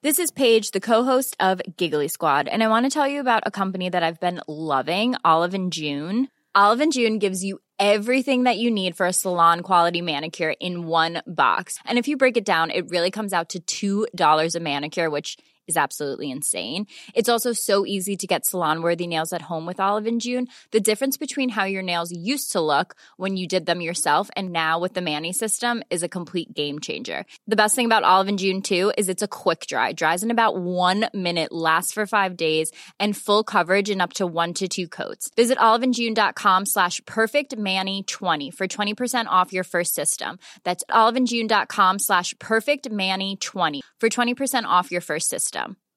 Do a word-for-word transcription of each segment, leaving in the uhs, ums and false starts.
This is Paige, the co-host of Giggly Squad, and I want to tell you about a company that I've been loving, Olive and June. Olive and June gives you everything that you need for a salon-quality manicure in one box. And if you break it down, it really comes out to two dollars a manicure, which is absolutely insane. It's also so easy to get salon-worthy nails at home with Olive and June. The difference between how your nails used to look when you did them yourself and now with the Mani system is a complete game changer. The best thing about Olive and June, too, is it's a quick dry. Dries in about one minute, lasts for five days, and full coverage in up to one to two coats. Visit oliveandjune.com slash perfectmani20 for twenty percent off your first system. That's oliveandjune.com slash perfectmani20 for twenty percent off your first system.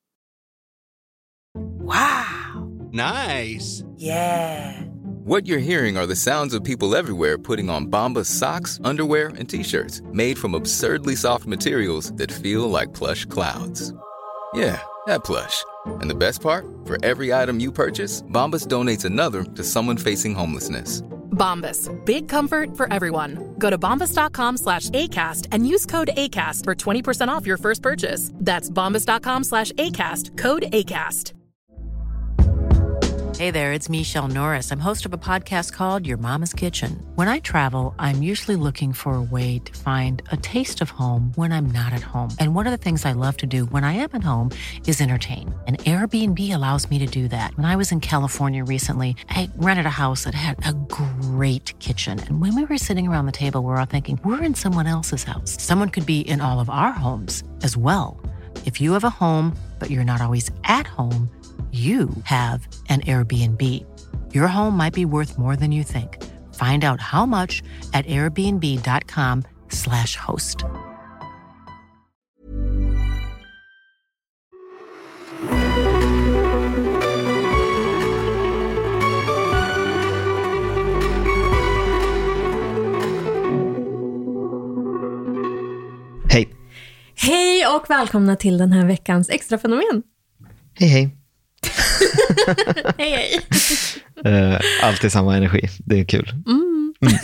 Wow. Nice. Yeah. What you're hearing are the sounds of people everywhere putting on Bombas socks, underwear, and T-shirts made from absurdly soft materials that feel like plush clouds. Yeah, that plush. And the best part? For every item you purchase, Bombas donates another to someone facing homelessness. Bombas, big comfort for everyone. Go to bombas.com slash ACAST and use code ACAST for twenty percent off your first purchase. That's bombas.com slash ACAST, code ACAST. Hey there, it's Michelle Norris. I'm host of a podcast called Your Mama's Kitchen. When I travel, I'm usually looking for a way to find a taste of home when I'm not at home. And one of the things I love to do when I am at home is entertain. And Airbnb allows me to do that. When I was in California recently, I rented a house that had a great kitchen. And when we were sitting around the table, we were all thinking, we're in someone else's house. Someone could be in all of our homes as well. If you have a home, but you're not always at home, you have an Airbnb. Your home might be worth more than you think. Find out how much at airbnb.com slash host. Hej. Hej och välkomna till den här veckans extra fenomen. Hej hej. hej hej. Uh, alltid samma energi, det är kul. Mm. Mm.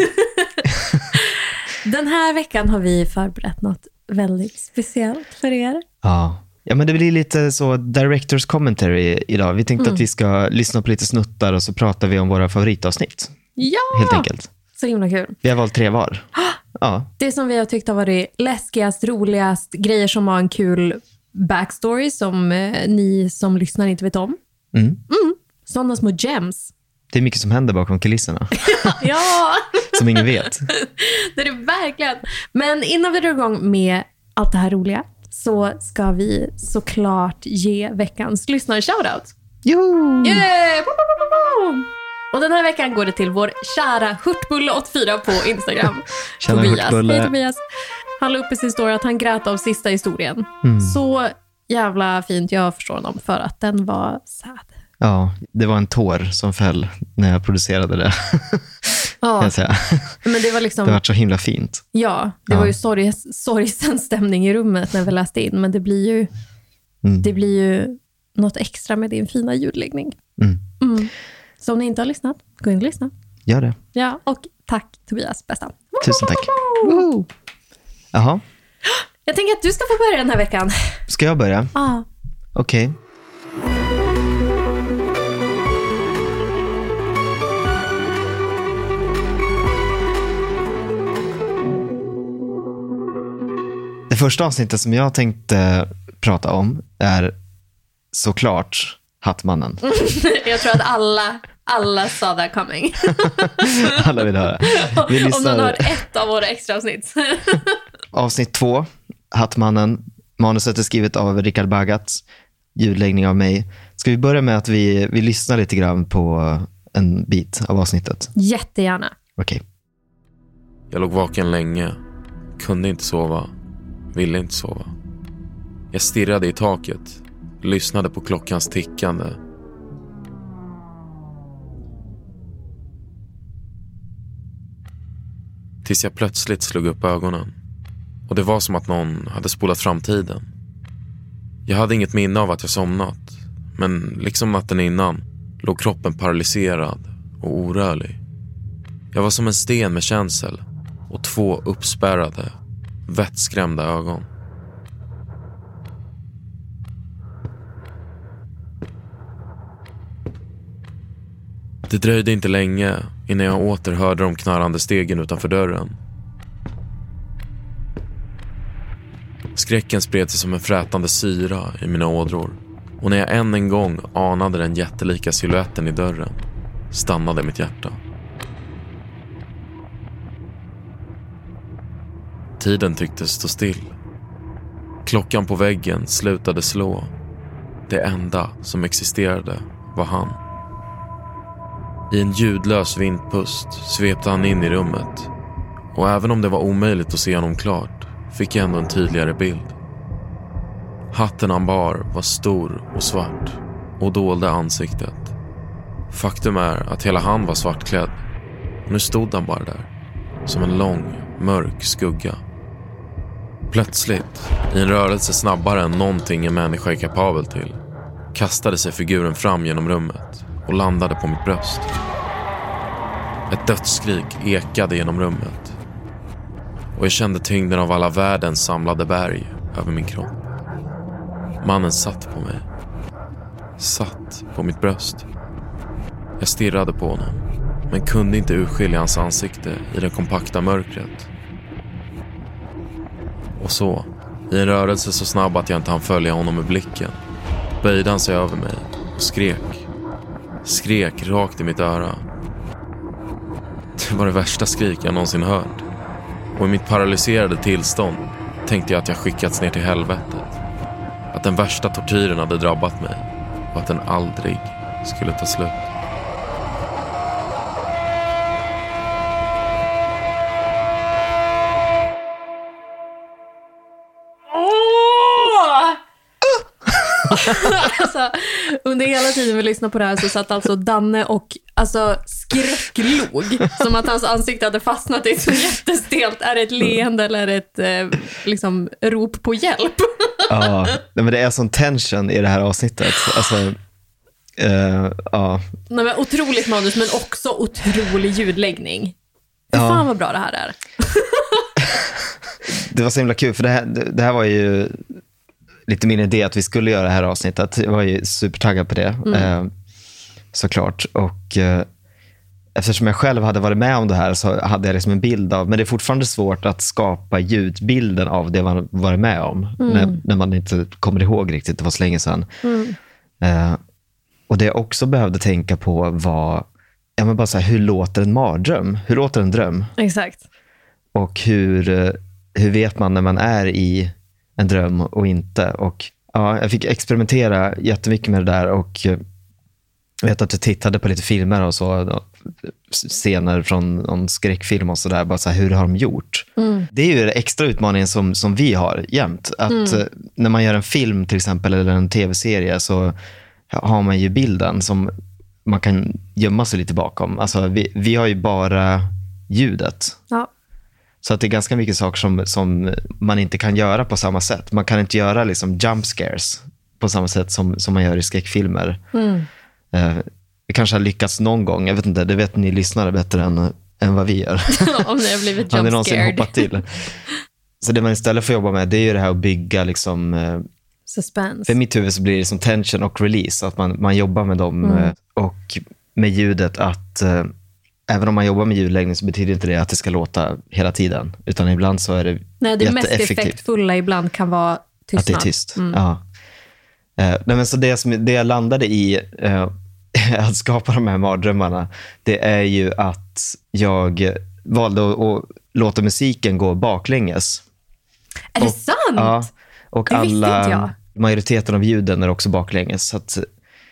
Den här veckan har vi förberett något väldigt speciellt för er. Ja, ja men det blir lite så directors commentary idag. Vi tänkte mm. att vi ska lyssna på lite snuttar och så pratar vi om våra favoritavsnitt. Ja! Helt enkelt. Så himla kul. Vi har valt tre var. Ja. Det som vi har tyckt har varit läskigast, roligast, grejer som har en kul backstory som eh, ni som lyssnar inte vet om. Mm. Mm. Sådana små gems. Det är mycket som händer bakom kulisserna. Ja! Som ingen vet. Det är det verkligen. Men innan vi drar igång med allt det här roliga så ska vi såklart ge veckans lyssnar-shoutout. Jo! Yeah! Och den här veckan går det till vår kära Hurtbulle åttiofyra på Instagram. Tjena, Tobias. Hurtbulle. Hej Tobias. Han la upp i sin story att han grät av sista historien. Mm. Så jävla fint, jag förstår honom, för att den var sad. Ja, det var en tår som föll när jag producerade det. Ja, kan jag säga. Men det var liksom... Det var så himla fint. Ja, det ja. var ju sorg, sorgsen stämning i rummet när vi läste in. Men det blir ju, mm. det blir ju något extra med din fina ljudläggning. Mm. Mm. Så om ni inte har lyssnat, gå in och lyssna. Gör det. Ja, och tack Tobias, bästa. Tusen tack. Woho! Jaha. Jag tänker att du ska få börja den här veckan. Ska jag börja? Ja. Okej. Okay. Det första avsnittet som jag tänkte prata om är såklart Hattmannen. Jag tror att alla, alla saw that coming. Alla vill höra. Vi lyssnar... Om någon har ett av våra extra avsnitt. Avsnitt två, Hattmannen. Manuset är skrivet av Richard Bagat. Ljudläggning av mig. Ska vi börja med att vi, vi lyssnar lite grann på en bit av avsnittet? Jättegärna. Okej. Okay. Jag låg vaken länge. Kunde inte sova. Ville inte sova. Jag stirrade i taket. Lyssnade på klockans tickande. Tills jag plötsligt slog upp ögonen. Och det var som att någon hade spolat framtiden. Jag hade inget minne av att jag somnat. Men liksom natten innan låg kroppen paralyserad och orörlig. Jag var som en sten med känsel och två uppspärrade, vettskrämda ögon. Det dröjde inte länge innan jag åter hörde de knarrande stegen utanför dörren. Skräcken spred sig som en frätande syra i mina ådror. Och när jag än en gång anade den jättelika silhuetten i dörren stannade mitt hjärta. Tiden tycktes stå still. Klockan på väggen slutade slå. Det enda som existerade var han. I en ljudlös vindpust svepte han in i rummet. Och även om det var omöjligt att se honom klart fick jag ändå en tydligare bild. Hatten han bar var stor och svart och dolde ansiktet. Faktum är att hela han var svartklädd. Och nu stod han bara där, som en lång, mörk skugga. Plötsligt, i en rörelse snabbare än någonting en människa är kapabel till, kastade sig figuren fram genom rummet och landade på mitt bröst. Ett dödsskrik ekade genom rummet. Och jag kände tyngden av alla världens samlade berg över min kropp. Mannen satt på mig. Satt på mitt bröst. Jag stirrade på honom, men kunde inte urskilja hans ansikte i det kompakta mörkret. Och så, i en rörelse så snabb att jag inte hann följa honom med blicken, böjde han sig över mig och skrek. Skrek rakt i mitt öra. Det var det värsta skrik jag någonsin hört. Och i mitt paralyserade tillstånd tänkte jag att jag skickats ner till helvetet. Att den värsta tortyren hade drabbat mig och att den aldrig skulle ta slut. Alltså, under hela tiden vi lyssnade på det här så satt alltså Danne och alltså skräcklog som att hans ansikte hade fastnat i så jättestelt. Är det ett leende eller ett eh, liksom rop på hjälp? Ja, men det är sån tension i det här avsnittet. Alltså, uh, ja. Nej, men otroligt manus, men också otrolig ljudläggning. Ja. Fan vad bra det här är. Det var så himla kul, för det här, det här var ju lite min idé att vi skulle göra det här avsnittet. Jag var ju supertaggad på det, mm. eh, såklart. Och eh, eftersom jag själv hade varit med om det här så hade jag liksom en bild av, men det är fortfarande svårt att skapa ljudbilden av det man varit med om, mm. när, när man inte kommer ihåg riktigt, det var så länge sedan. Mm. Eh, och det jag också behövde tänka på var, ja, men bara så här, hur låter en mardröm? Hur låter en dröm? Exakt. Och hur, hur vet man när man är i en dröm och inte? Och ja, jag fick experimentera jättemycket med det där, och jag vet att jag tittade på lite filmer och så, scener från någon skräckfilm och sådär, bara så här, hur har de gjort? Mm. Det är ju den extra utmaningen som, som vi har jämt, att mm. när man gör en film till exempel eller en tv-serie så har man ju bilden som man kan gömma sig lite bakom. Alltså vi, vi har ju bara ljudet. Ja. Så att det är ganska mycket saker som, som man inte kan göra på samma sätt. Man kan inte göra liksom jump scares på samma sätt som, som man gör i skräckfilmer. Mm. Eh, vi kanske har lyckats någon gång, jag vet inte, det vet ni lyssnare bättre än, än vad vi gör. Om det har blivit jump har ni någonsin scared. hoppat till? Så det man istället får jobba med, det är ju det här att bygga liksom... Eh, suspense. För mitt huvud så blir det som tension och release. Att man, man jobbar med dem mm. eh, och med ljudet att... Eh, Även om man jobbar med ljudläggning så betyder inte det att det ska låta hela tiden. Utan ibland så är det Nej, det mest effektfulla ibland kan vara tystnad. Att det är tyst, mm. ja. Eh, nej, men så det, som, det jag landade i eh, att skapa de här mardrömmarna, det är ju att jag valde att, att låta musiken gå baklänges. Är det och, sant? Ja, och det alla, majoriteten av ljuden är också baklänges. Så att...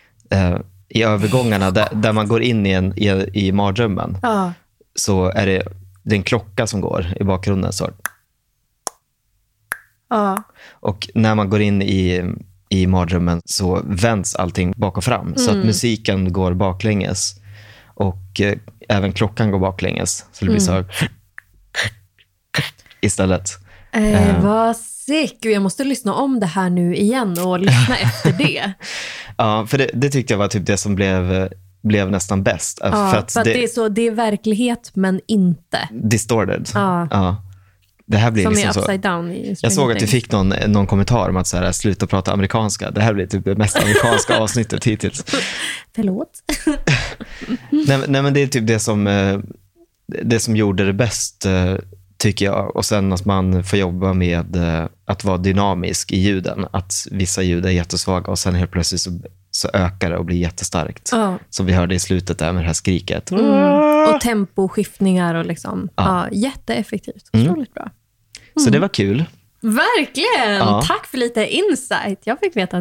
Eh, i övergångarna där, där man går in i, en, i, i mardrömmen ja. Så är det, det är en klocka som går i bakgrunden så. Ja. Och när man går in i, i mardrömmen så vänds allting bak och fram mm. så att musiken går baklänges och eh, även klockan går baklänges så det blir mm. så istället. Eh, uh. Vad sick. Jag måste lyssna om det här nu igen och lyssna efter det. Ja, för det, det tyckte jag var typ det som blev, blev nästan bäst. Ja, för att, för att det, det är så, det är verklighet men inte. Distorted. Ja. Ja. Det här blir som liksom är upside så. down i Jag såg att du fick någon, någon kommentar om att så här, sluta prata amerikanska. Det här blir typ det mest amerikanska avsnittet hittills. Förlåt. nej, nej, men det är typ det som, det som gjorde det bäst, tycker jag. Och sen att man får jobba med att vara dynamisk i ljuden. Att vissa ljud är jättesvaga och sen helt plötsligt så, så ökar det och blir jättestarkt. Oh. Som vi hörde i slutet där med det här skriket. Mm. Och temposkiftningar och liksom. Ja. Ja, jätteeffektivt. Otroligt bra. Mm. Så det var kul. Verkligen! Ja. Tack för lite insight. Jag fick veta.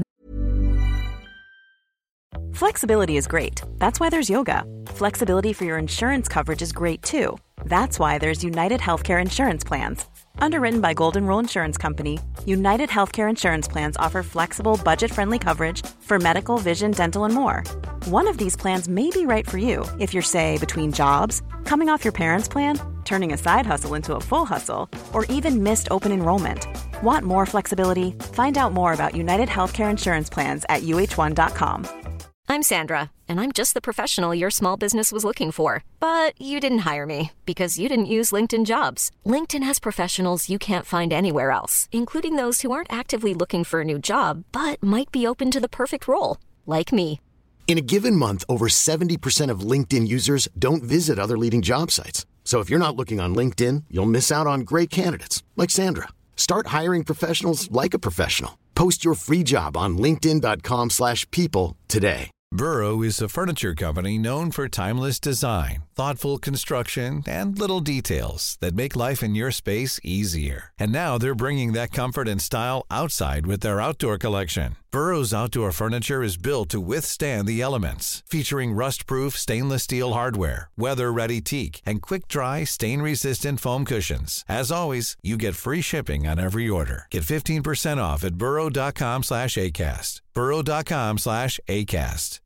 Flexibility is great. That's why there's yoga. Flexibility for your insurance coverage is great too. That's why there's United Healthcare Insurance Plans. Underwritten by Golden Rule Insurance Company, United Healthcare Insurance Plans offer flexible, budget-friendly coverage for medical, vision, dental, and more. One of these plans may be right for you if you're, say, between jobs, coming off your parents' plan, turning a side hustle into a full hustle, or even missed open enrollment. Want more flexibility? Find out more about United Healthcare Insurance Plans at U H one dot com. I'm Sandra, and I'm just the professional your small business was looking for. But you didn't hire me because you didn't use LinkedIn Jobs. LinkedIn has professionals you can't find anywhere else, including those who aren't actively looking for a new job, but might be open to the perfect role, like me. In a given month, over seventy percent of LinkedIn users don't visit other leading job sites. So if you're not looking on LinkedIn, you'll miss out on great candidates, like Sandra. Start hiring professionals like a professional. Post your free job on linkedin dot com slash people today. Burrow is a furniture company known for timeless design, thoughtful construction, and little details that make life in your space easier. And now they're bringing that comfort and style outside with their outdoor collection. Burrow's outdoor furniture is built to withstand the elements, featuring rust-proof stainless steel hardware, weather-ready teak, and quick-dry, stain-resistant foam cushions. As always, you get free shipping on every order. Get fifteen percent off at burrow dot com slash acast. burrow dot com slash acast.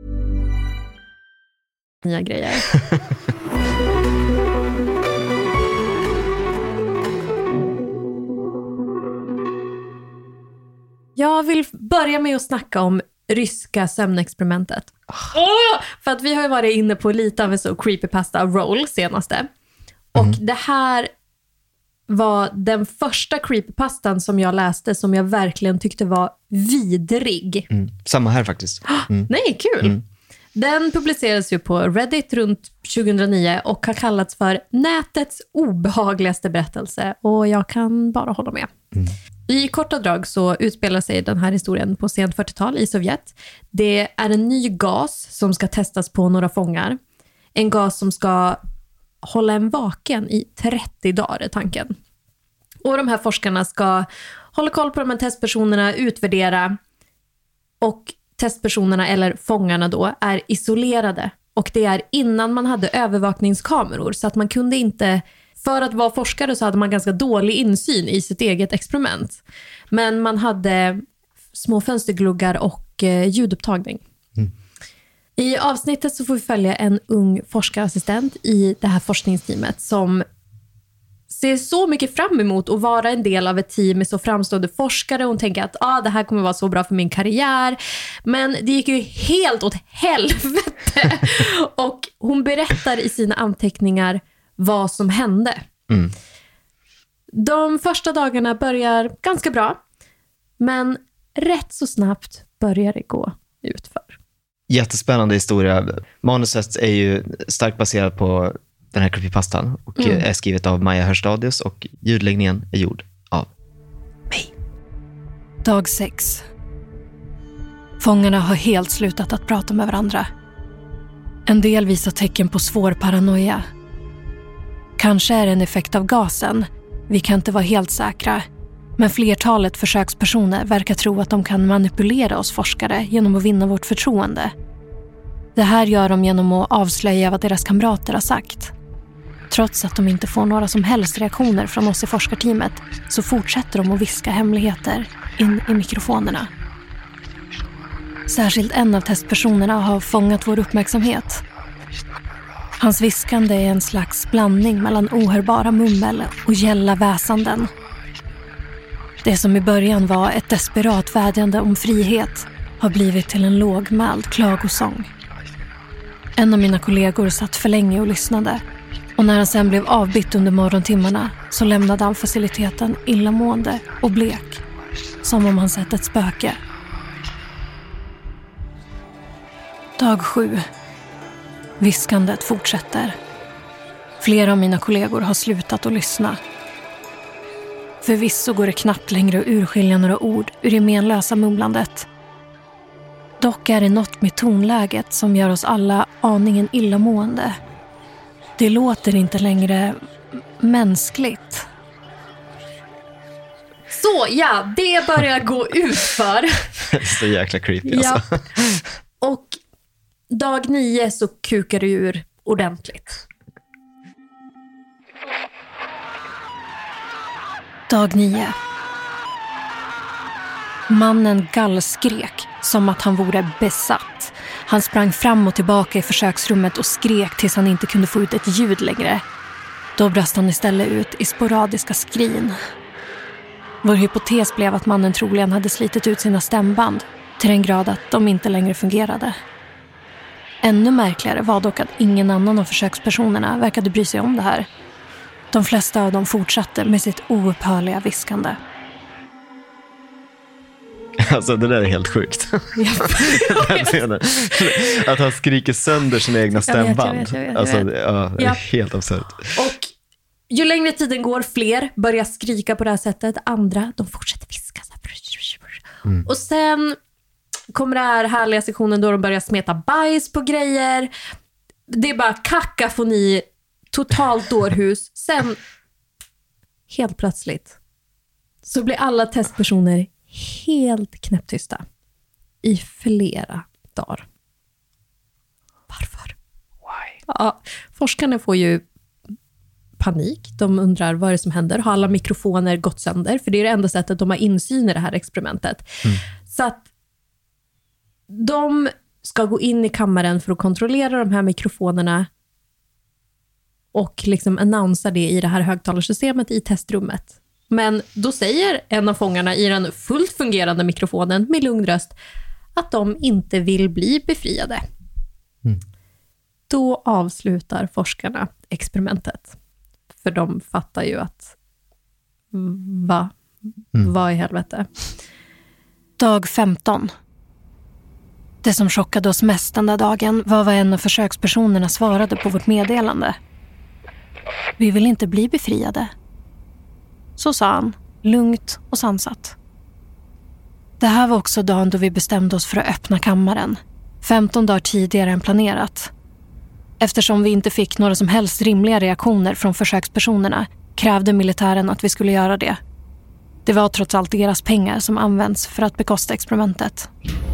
Nya grejer. Jag vill börja med att snacka om ryska sömnexperimentet. Oh! För att vi har ju varit inne på lite av en så creepypasta roll senaste. Och mm. det här var den första creepypastan som jag läste som jag verkligen tyckte var vidrig. Mm. Samma här faktiskt. Mm. Nej, kul. Mm. Den publicerades ju på Reddit runt tjugohundranio och har kallats för nätets obehagligaste berättelse. Och jag kan bara hålla med. Mm. I korta drag så utspelar sig den här historien på sent fyrtiotal i Sovjet. Det är en ny gas som ska testas på några fångar. En gas som ska hålla en vaken i trettio dagar är tanken. Och de här forskarna ska hålla koll på de här testpersonerna, utvärdera, och testpersonerna eller fångarna då är isolerade. Och det är innan man hade övervakningskameror, så att man kunde inte, för att vara forskare så hade man ganska dålig insyn i sitt eget experiment. Men man hade små fönstergluggar och eh, ljudupptagning. Mm. I avsnittet så får vi följa en ung forskarassistent i det här forskningsteamet som ser så mycket fram emot att vara en del av ett team med så framstående forskare. Hon tänker att ah, det här kommer vara så bra för min karriär. Men det gick ju helt åt helvete. Och hon berättar i sina anteckningar vad som hände. Mm. De första dagarna börjar ganska bra. Men rätt så snabbt börjar det gå utför. Jättespännande historia. Manuset är ju starkt baserat på den här creepypastan och mm. är skrivet av Maja Hörstadius och ljudläggningen är gjord av mig. Dag sex. Fångarna har helt slutat att prata med varandra. En del visar tecken på svår paranoia. Kanske är det en effekt av gasen. Vi kan inte vara helt säkra. Men flertalet försökspersoner verkar tro att de kan manipulera oss forskare genom att vinna vårt förtroende. Det här gör de genom att avslöja vad deras kamrater har sagt. Trots att de inte får några som helst reaktioner från oss i forskarteamet så fortsätter de att viska hemligheter in i mikrofonerna. Särskilt en av testpersonerna har fångat vår uppmärksamhet. Hans viskande är en slags blandning mellan ohörbara mummel och gälla väsanden. Det som i början var ett desperat vädjande om frihet har blivit till en lågmäld klagosång. En av mina kollegor satt för länge och lyssnade. Och när han sen blev avbytt under morgontimmarna så lämnade han faciliteten illamående och blek, som om han sett ett spöke. Dag sju. Viskandet fortsätter. Flera av mina kollegor har slutat att lyssna. Förvisso går det knappt längre att urskilja några ord ur det menlösa mumlandet. Dock är det något med tonläget som gör oss alla aningen illamående. Det låter inte längre mänskligt. Så ja, det börjar gå ut för. Så jäkla creepy alltså. Ja. Och dag nio så kukar det ur ordentligt. Dag nio. Mannen gallskrek som att han vore besatt. Han sprang fram och tillbaka i försöksrummet och skrek tills han inte kunde få ut ett ljud längre. Då brast han istället ut i sporadiska skrin. Vår hypotes blev att mannen troligen hade slitit ut sina stämband till den grad att de inte längre fungerade. Ännu märkligare var dock att ingen annan av försökspersonerna verkade bry sig om det här. De flesta av dem fortsatte med sitt oupphörliga viskande. Alltså det där är helt sjukt. Att han skriker sönder sina egna stämband. Jag vet, jag vet, jag vet. Alltså, ja, det är ja. helt absurt. Och ju längre tiden går, fler börjar skrika på det här sättet. Andra, de fortsätter viska. Mm. Och sen kommer det här härliga sektionen då de börjar smeta bajs på grejer. Det är bara kakafoni, totalt dårhus. Sen, helt plötsligt, så blir alla testpersoner helt knäpptysta i flera dagar. Varför? Why? Ja, forskarna får ju panik. De undrar vad är det som händer. Har alla mikrofoner gått sönder? För det är det enda sättet de har insyn i det här experimentet. Mm. Så att de ska gå in i kammaren för att kontrollera de här mikrofonerna och liksom annonsera det i det här högtalarsystemet i testrummet. Men då säger en av fångarna i den fullt fungerande mikrofonen med lugn röst att de inte vill bli befriade. Mm. Då avslutar forskarna experimentet. För de fattar ju att va? Mm. Vad i helvete? Dag femton. Det som chockade oss mest den där dagen var vad en av försökspersonerna svarade på vårt meddelande. Vi vill inte bli befriade. Så sa han, lugnt och sansat. Det här var också dagen då vi bestämde oss för att öppna kammaren. femton dagar tidigare än planerat. Eftersom vi inte fick några som helst rimliga reaktioner från försökspersonerna krävde militären att vi skulle göra det. Det var trots allt deras pengar som används för att bekosta experimentet.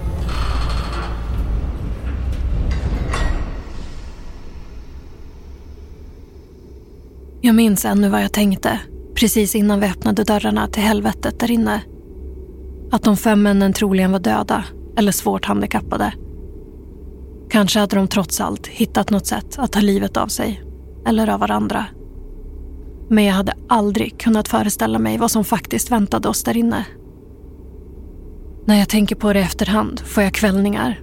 Jag minns ännu vad jag tänkte, precis innan vi öppnade dörrarna till helvetet där inne. Att de fem männen troligen var döda eller svårt handikappade. Kanske hade de trots allt hittat något sätt att ta livet av sig eller av varandra. Men jag hade aldrig kunnat föreställa mig vad som faktiskt väntade oss där inne. När jag tänker på det i efterhand får jag kvällningar.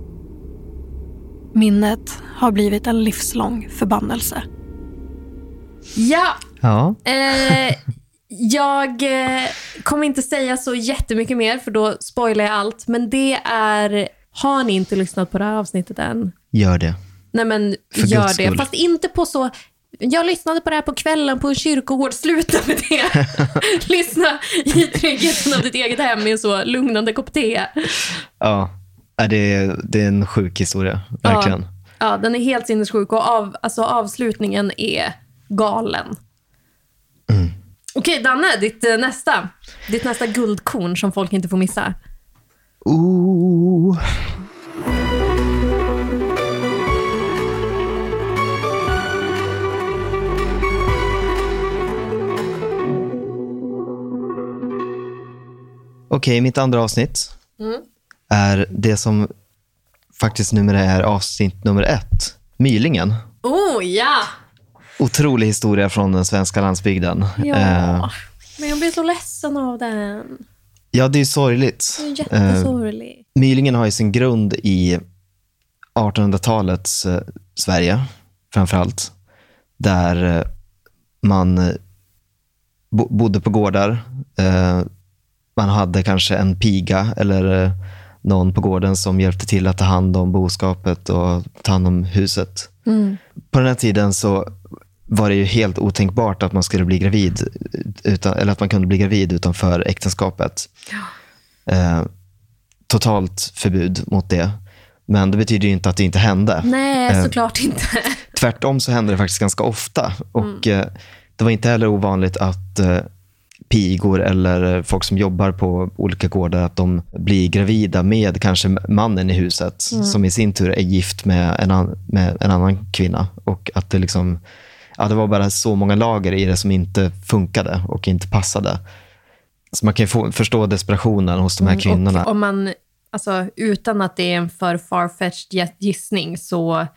Minnet har blivit en livslång förbannelse. Ja, ja. Eh, jag eh, kommer inte säga så jättemycket mer för då spoilar jag allt. Men det är, har ni inte lyssnat på det här avsnittet än? Gör det. Nej men för gör Guds det, skull. fast inte på så... Jag lyssnade på det här på kvällen på en kyrkogård. Sluta med det. Lyssna i tryggheten av ditt eget hem med en så lugnande kopp te. Ja, det är, det är en sjuk historia, verkligen. Ja, ja den är helt sinnessjuk och av, alltså, avslutningen är galen. Mm. Okej, Danne, ditt eh, nästa. Ditt nästa guldkorn som folk inte får missa. Ooh. Okej, mitt andra avsnitt mm. är det som faktiskt numera är avsnitt nummer ett. Mylingen. Oh, ja! Otrolig historia från den svenska landsbygden. Ja, eh, men jag blir så ledsen av den. Ja, det är sorgligt. Det är jättesorgligt. Eh, Mylingen har ju sin grund i artonhundratalets eh, Sverige, framförallt. där man bodde på gårdar. Man hade kanske en piga eller någon på gården som hjälpte till att ta hand om boskapet och ta hand om huset. Mm. På den här tiden så var det ju helt otänkbart att man skulle bli gravid utan, eller att man kunde bli gravid utanför äktenskapet. Ja. Eh, totalt förbud mot det. Men det betyder ju inte att det inte hände. Nej, eh, såklart inte. Tvärtom så hände det faktiskt ganska ofta. Och mm. eh, det var inte heller ovanligt att eh, pigor eller folk som jobbar på olika gårdar att de blir gravida med kanske mannen i huset mm. som i sin tur är gift med en, an- med en annan kvinna. Och att det liksom ja, det var bara så många lager i det som inte funkade och inte passade. Så man kan ju få, förstå desperationen hos de här kvinnorna. Och om man, alltså, utan att det är en för farfetched gissning, så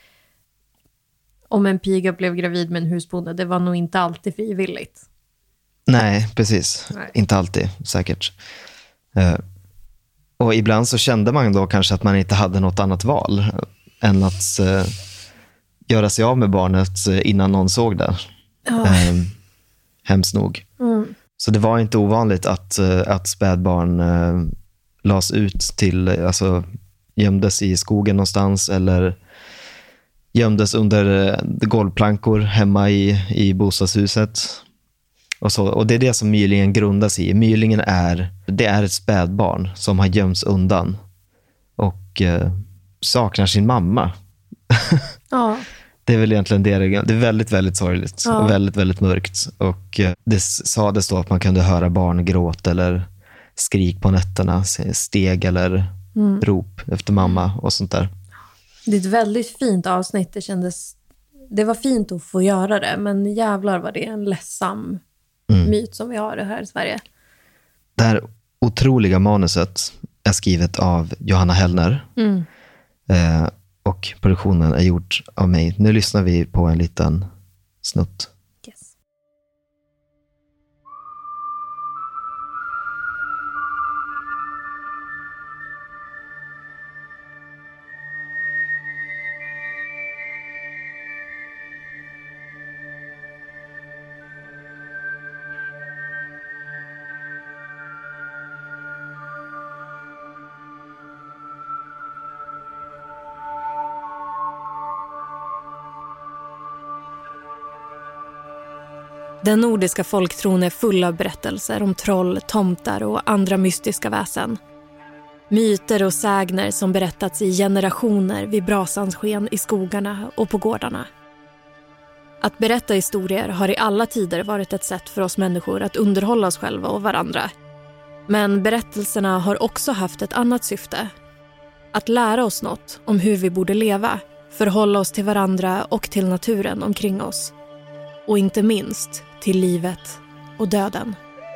om en piga blev gravid med en husbonde, det var nog inte alltid frivilligt. Nej, precis. Nej. Inte alltid, säkert. Uh, och ibland så kände man då kanske att man inte hade något annat val än att uh, göra sig av med barnet innan någon såg det. Oh. Uh, hemskt nog. Mm. Så det var inte ovanligt att, uh, att spädbarn uh, lades ut till, alltså gömdes i skogen någonstans eller gömdes under uh, golvplankor hemma i, i bostadshuset. Och, så, och det är det som mylingen grundas i. Mylingen är, det är ett spädbarn som har gömts undan och uh, saknar sin mamma. Ja. Det är väl egentligen det. Det är väldigt, väldigt sorgligt ja. och väldigt, väldigt mörkt. Och uh, det sades då att man kunde höra barn gråta eller skrik på nätterna, steg eller mm. rop efter mamma och sånt där. Det är ett väldigt fint avsnitt. Det kändes, det var fint att få göra det, men jävlar var det en ledsam Mm. myt som vi har det här i Sverige. Det här otroliga manuset är skrivet av Johanna Hellner mm. eh, och produktionen är gjord av mig. Nu lyssnar vi på en liten snutt. Yes. Den nordiska folktron är full av berättelser om troll, tomtar och andra mystiska väsen. Myter och sägner som berättats i generationer vid brasans sken i skogarna och på gårdarna. Att berätta historier har i alla tider varit ett sätt för oss människor att underhålla oss själva och varandra. Men berättelserna har också haft ett annat syfte. Att lära oss något om hur vi borde leva, förhålla oss till varandra och till naturen omkring oss. Och inte minst till livet och döden.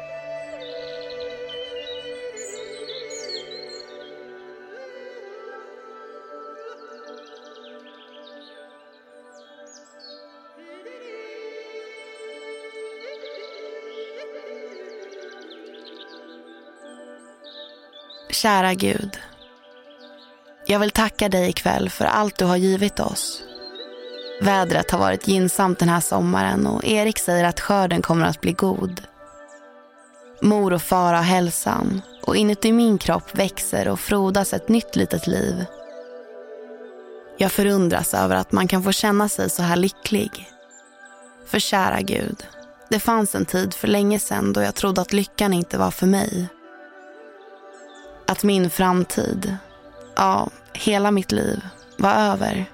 Kära Gud, jag vill tacka dig ikväll för allt du har givit oss. Vädret har varit gynnsamt den här sommaren och Erik säger att skörden kommer att bli god. Mor och far har hälsan och inuti min kropp växer och frodas ett nytt litet liv. Jag förundras över att man kan få känna sig så här lycklig. För kära Gud, det fanns en tid för länge sedan då jag trodde att lyckan inte var för mig. Att min framtid, ja, hela mitt liv, var över.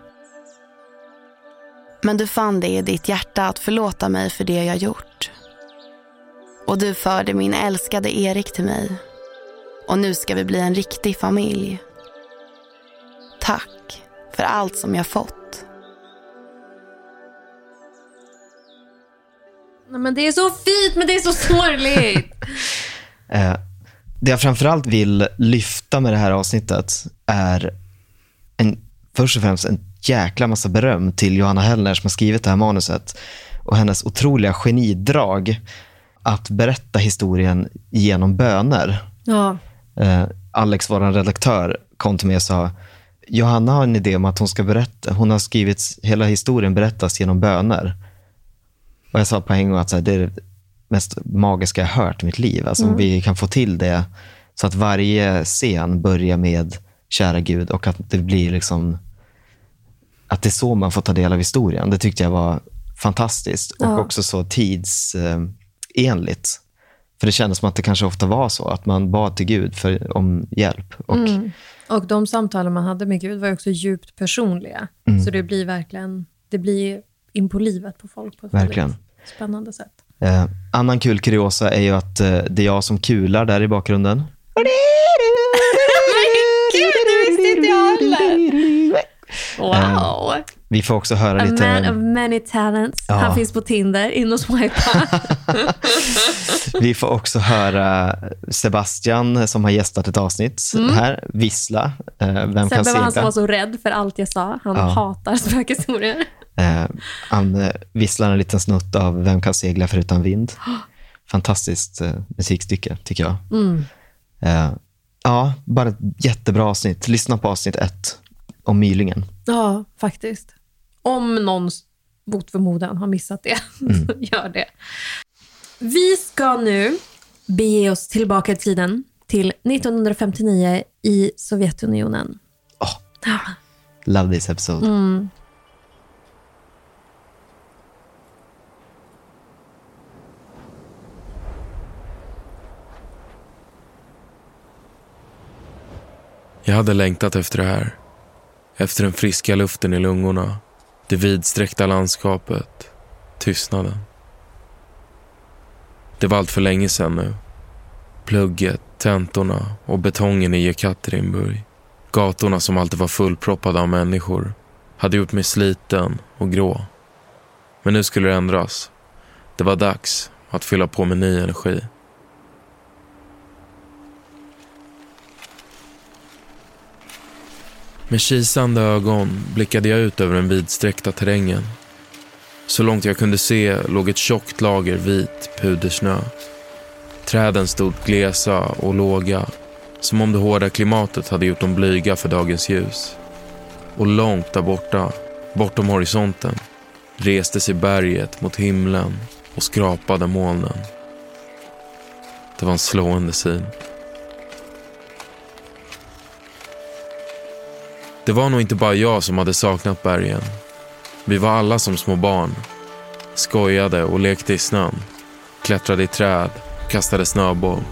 Men du fann det i ditt hjärta att förlåta mig för det jag gjort. Och du förde min älskade Erik till mig. Och nu ska vi bli en riktig familj. Tack för allt som jag fått. Men det är så fint, men det är så sorgligt. eh, det jag framförallt vill lyfta med det här avsnittet är en, först och främst en jäkla massa beröm till Johanna Hellner som har skrivit det här manuset och hennes otroliga genidrag att berätta historien genom böner. Ja. Eh, Alex, vår redaktör, kom till mig och sa Johanna har en idé om att hon ska berätta, hon har skrivit hela historien berättas genom böner. Och jag sa på en gång att så här, det är det mest magiska jag hört i mitt liv. Alltså Mm. om vi kan få till det så att varje scen börjar med kära Gud och att det blir liksom att det är så man får ta del av historien. Det tyckte jag var fantastiskt och Ja. också så tidsenligt. För det kändes som att det kanske ofta var så att man bad till Gud för, om hjälp. Och, Mm. Och de samtalen man hade med Gud var också djupt personliga. Mm. Så det blir verkligen, det blir in på livet på folk på ett Verkligen. väldigt spännande sätt. eh, annan kul kuriosa är ju att eh, det är jag som kular där i bakgrunden. Men gud, det visste inte jag heller. Wow. Eh, vi får också höra A lite... man of many talents. Ja. Han finns på Tinder, in och swipa. Vi får också höra Sebastian som har gästat ett avsnitt Mm. här. Vissla. Eh, vem kan Sebbe var han som segla? var så rädd för allt jag sa. Han Ja. hatar spökhistorier. Eh, han eh, visslar en liten snutt av Vem kan segla förutan vind. Fantastiskt eh, musikstycke tycker jag. Mm. Eh, ja, bara ett jättebra avsnitt. Lyssna på avsnitt ett om mylingen. Ja, faktiskt. Om någon mot förmodan har missat det, Mm. så gör det. Vi ska nu bege oss tillbaka i tiden till nittonhundrafemtionio i Sovjetunionen. Oh, Ja. love this episode. Mm. Jag hade längtat efter det här. Efter den friska luften i lungorna, det vidsträckta landskapet, tystnaden. Det var allt för länge sedan nu. Plugget, tentorna och betongen i Jekaterinburg. Gatorna som alltid var fullproppade av människor hade gjort mig sliten och grå. Men nu skulle det ändras. Det var dags att fylla på med ny energi. Med kisande ögon blickade jag ut över den vidsträckta terrängen. Så långt jag kunde se låg ett tjockt lager vit pudersnö. Träden stod glesa och låga, som om det hårda klimatet hade gjort dem blyga för dagens ljus. Och långt där borta, bortom horisonten, reste sig berget mot himlen och skrapade molnen. Det var en slående syn. Det var nog inte bara jag som hade saknat bergen. Vi var alla som små barn. Skojade och lekte i snön. Klättrade i träd, kastade snöboll.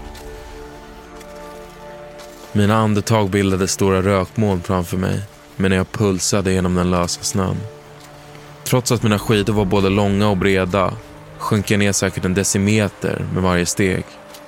Mina andetag bildade stora rökmoln framför mig, men jag pulsade genom den lösa snön. Trots att mina skidor var både långa och breda sjönk jag ner säkert en decimeter med varje steg.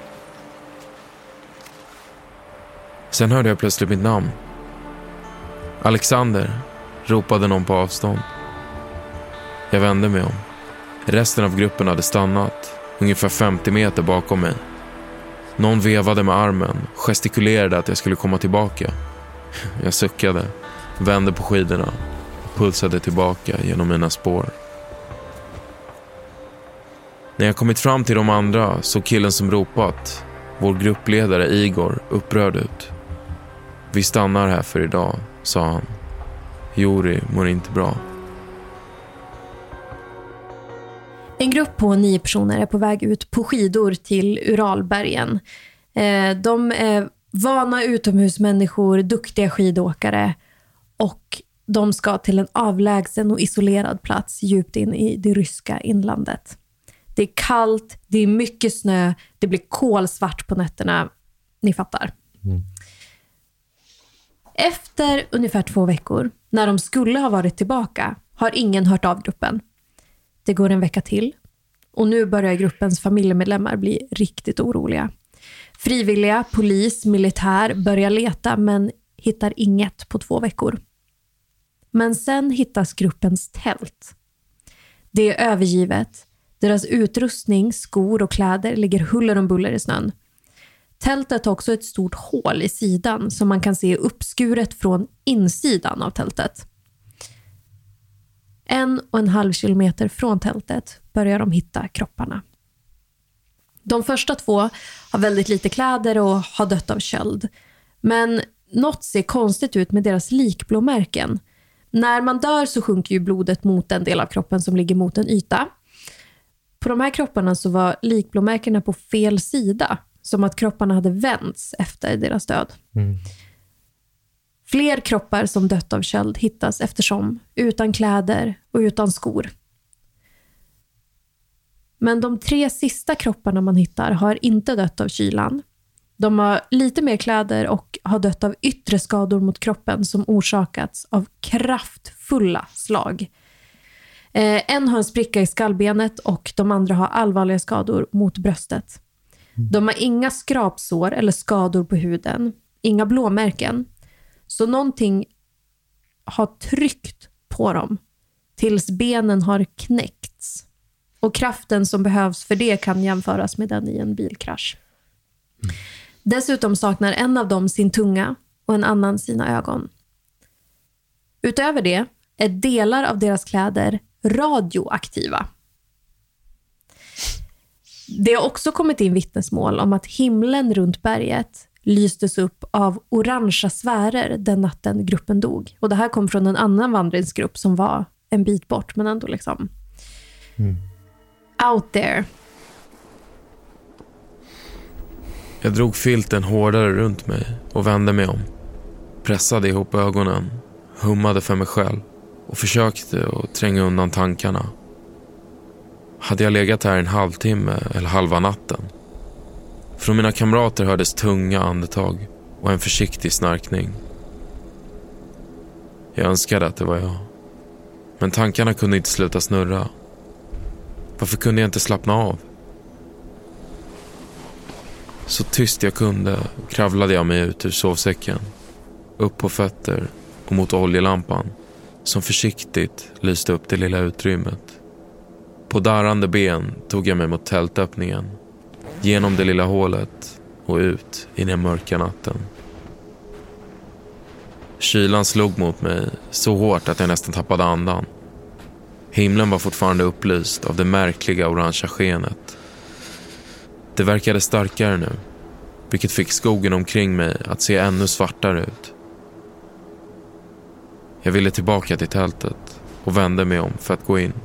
Sen hörde jag plötsligt mitt namn. Alexander, ropade någon på avstånd. Jag vände mig om. Resten av gruppen hade stannat, ungefär femtio meter bakom mig. Någon vevade med armen, gestikulerade att jag skulle komma tillbaka. Jag suckade, vände på skidorna och pulsade tillbaka genom mina spår. När jag kommit fram till de andra såg killen som ropat, vår gruppledare Igor, upprörd ut. Vi stannar här för idag, sa han. Juri mår inte bra. En grupp på nio personer är på väg ut på skidor till Uralbergen. Eh, de är vana utomhusmänniskor, duktiga skidåkare och de ska till en avlägsen och isolerad plats djupt in i det ryska inlandet. Det är kallt, det är mycket snö, det blir kolsvart på nätterna. Ni fattar. Mm. Efter ungefär två veckor, när de skulle ha varit tillbaka, har ingen hört av gruppen. Det går en vecka till och nu börjar gruppens familjemedlemmar bli riktigt oroliga. Frivilliga, polis, militär börjar leta men hittar inget på två veckor. Men sen hittas gruppens tält. Det är övergivet. Deras utrustning, skor och kläder ligger huller om buller i snön. Tältet har också ett stort hål i sidan som man kan se uppskuret från insidan av tältet. En och en halv kilometer från tältet börjar de hitta kropparna. De första två har väldigt lite kläder och har dött av köld. Men något ser konstigt ut med deras likblåmärken. När man dör så sjunker ju blodet mot den del av kroppen som ligger mot en yta. På de här kropparna så var likblåmärkena på fel sida. Som att kropparna hade vänts efter deras död. Mm. Fler kroppar som dött av köld hittas eftersom utan kläder och utan skor. Men de tre sista kropparna man hittar har inte dött av kylan. De har lite mer kläder och har dött av yttre skador mot kroppen som orsakats av kraftfulla slag. Eh, en har en spricka i skallbenet och de andra har allvarliga skador mot bröstet. De har inga skrapsår eller skador på huden. Inga blåmärken. Så någonting har tryckt på dem tills benen har knäckts. Och kraften som behövs för det kan jämföras med den i en bilkrasch. Mm. Dessutom saknar en av dem sin tunga och en annan sina ögon. Utöver det är delar av deras kläder radioaktiva. Det har också kommit in vittnesmål om att himlen runt berget lystes upp av orangea sfärer den natten gruppen dog. Och det här kom från en annan vandringsgrupp som var en bit bort, men ändå liksom mm. out there. Jag drog filten hårdare runt mig och vände mig om. Pressade ihop ögonen, hummade för mig själv och försökte att tränga undan tankarna. Hade jag legat här en halvtimme eller halva natten? Från mina kamrater hördes tunga andetag och en försiktig snarkning. Jag önskade att det var jag. Men tankarna kunde inte sluta snurra. Varför kunde jag inte slappna av? Så tyst jag kunde kravlade jag mig ut ur sovsäcken. Upp på fötter och mot oljelampan som försiktigt lyste upp det lilla utrymmet. På darrande ben tog jag mig mot tältöppningen. Genom det lilla hålet och ut i den mörka natten. Kylan slog mot mig så hårt att jag nästan tappade andan. Himlen var fortfarande upplyst av det märkliga orangea skenet. Det verkade starkare nu, vilket fick skogen omkring mig att se ännu svartare ut. Jag ville tillbaka till tältet och vände mig om för att gå in.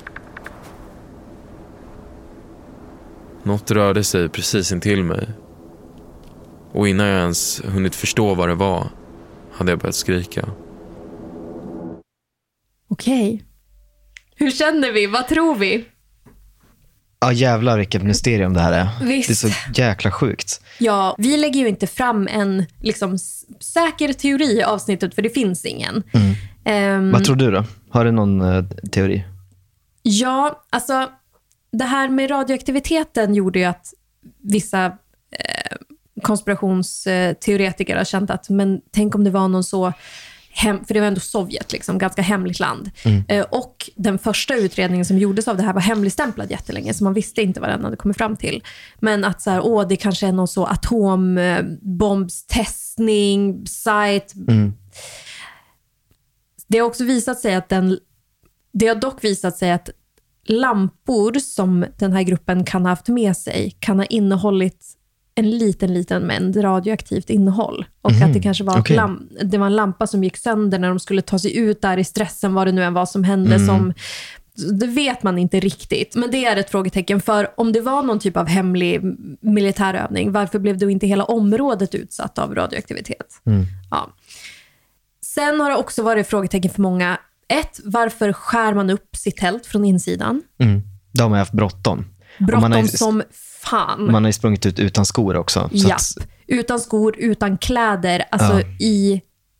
Något rörde sig precis intill mig. Och innan jag ens hunnit förstå vad det var hade jag börjat skrika. Okej. Hur känner vi? Vad tror vi? Ja, jävlar vilket mysterium det här är. Visst. Det är så jäkla sjukt. Ja, vi lägger ju inte fram en liksom säker teori i avsnittet för det finns ingen. Mm. Um, Vad tror du då? Har du någon uh, teori? Ja, alltså det här med radioaktiviteten gjorde ju att vissa eh, konspirationsteoretiker har känt att men tänk om det var någon så hem, för det var ändå Sovjet liksom, ganska hemligt land. Mm. Eh, och den första utredningen som gjordes av det här var hemligstämplad jättelänge så man visste inte vad den hade kommit fram till. Men att så här, åh det kanske är någon så atombombstestning site. Mm. Det har också visat sig att den det har dock visat sig att lampor som den här gruppen kan ha haft med sig kan ha innehållit en liten, liten mängd radioaktivt innehåll. Och mm. att det kanske var, okay. lamp, det var en lampa som gick sönder när de skulle ta sig ut där i stressen, vad det nu än var som hände. Mm. Som, det vet man inte riktigt. Men det är ett frågetecken för om det var någon typ av hemlig militärövning, varför blev då inte hela området utsatt av radioaktivitet? Mm. Ja. Sen har det också varit frågetecken för många. Ett, varför skär man upp sitt tält från insidan? Mm. De har haft bråttom. Bråttom man har, som fan. Man har ju sprungit ut utan skor också. Så Japp. Att... Utan skor, utan kläder. Alltså ja. I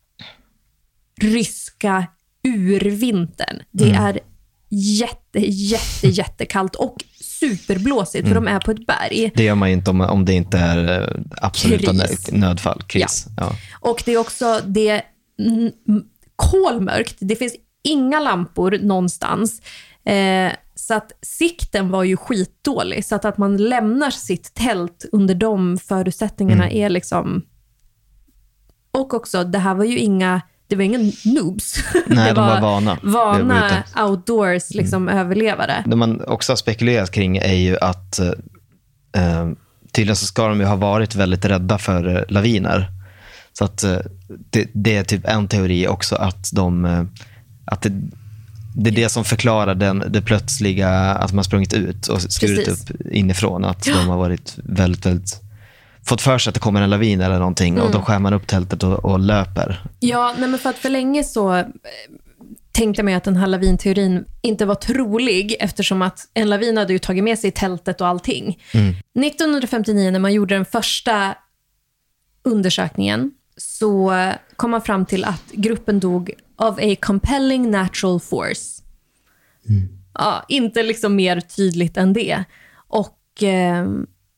ryska urvintern. Det mm. är jätte, jätte, jättekallt och superblåsigt för mm. de är på ett berg. Det gör man ju inte om, om det inte är absoluta kris. Nödfall. Kris. Ja. Ja. Och det är också det mm, kolmörkt. Det finns inga lampor någonstans. Eh, så att sikten var ju skitdålig. Så att, att man lämnar sitt tält under de förutsättningarna mm. är liksom... Och också, det här var ju inga... Det var ingen noobs. Nej, det de var vana. Vana outdoors liksom mm. överlevare. Det man också har spekulerat kring är ju att eh, tydligen så ska de ju ha varit väldigt rädda för laviner. Så att eh, det, det är typ en teori också att de... Eh, att det, Det är det som förklarar den, det plötsliga att man sprungit ut och skurit Precis. upp inifrån. Att Ja. de har varit väldigt, väldigt fått för sig att det kommer en lavin eller någonting Mm. och då skär man upp tältet och, och löper. Ja, nej, men för att för länge så eh, tänkte man ju att den här lavinteorin inte var trolig eftersom att en lavin hade ju tagit med sig tältet och allting. Mm. nittonhundrafemtionio när man gjorde den första undersökningen så kom man fram till att gruppen dog of a compelling natural force. Mm. Ja, inte liksom mer tydligt än det. Och eh,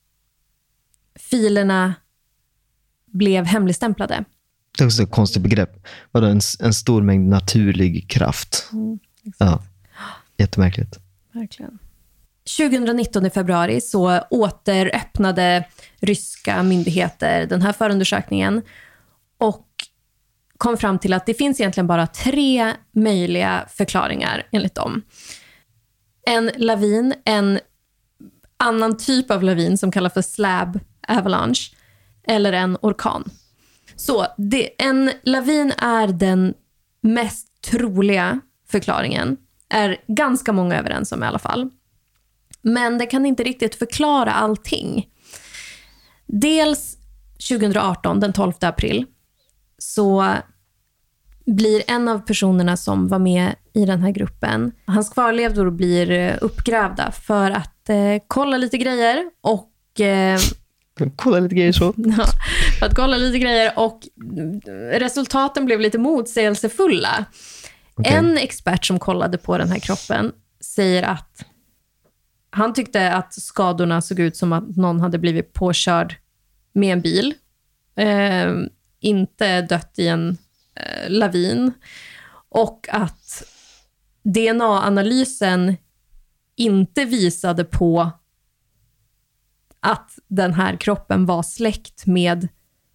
filerna blev hemligstämplade. Det är också ett konstigt begrepp. Vadå, en, en stor mängd naturlig kraft. Mm, ja, jättemärkligt. Verkligen. tjugonitton i februari så återöppnade ryska myndigheter den här förundersökningen och kom fram till att det finns egentligen bara tre möjliga förklaringar enligt dem. En lavin, en annan typ av lavin som kallas för slab avalanche eller en orkan. Så det, en lavin är den mest troliga förklaringen. Är ganska många överens om i alla fall. Men det kan inte riktigt förklara allting. Dels tjugoarton, den tolfte april, så blir en av personerna som var med i den här gruppen, hans kvarlevor blir uppgrävda för att eh, kolla lite grejer och eh, kolla lite grejer så. Ja, för att kolla lite grejer och resultaten blev lite motsägelsefulla. Okay. En expert som kollade på den här kroppen säger att han tyckte att skadorna såg ut som att någon hade blivit påkörd med en bil. Eh, inte dött i en eh, lavin. Och att D N A-analysen inte visade på att den här kroppen var släkt med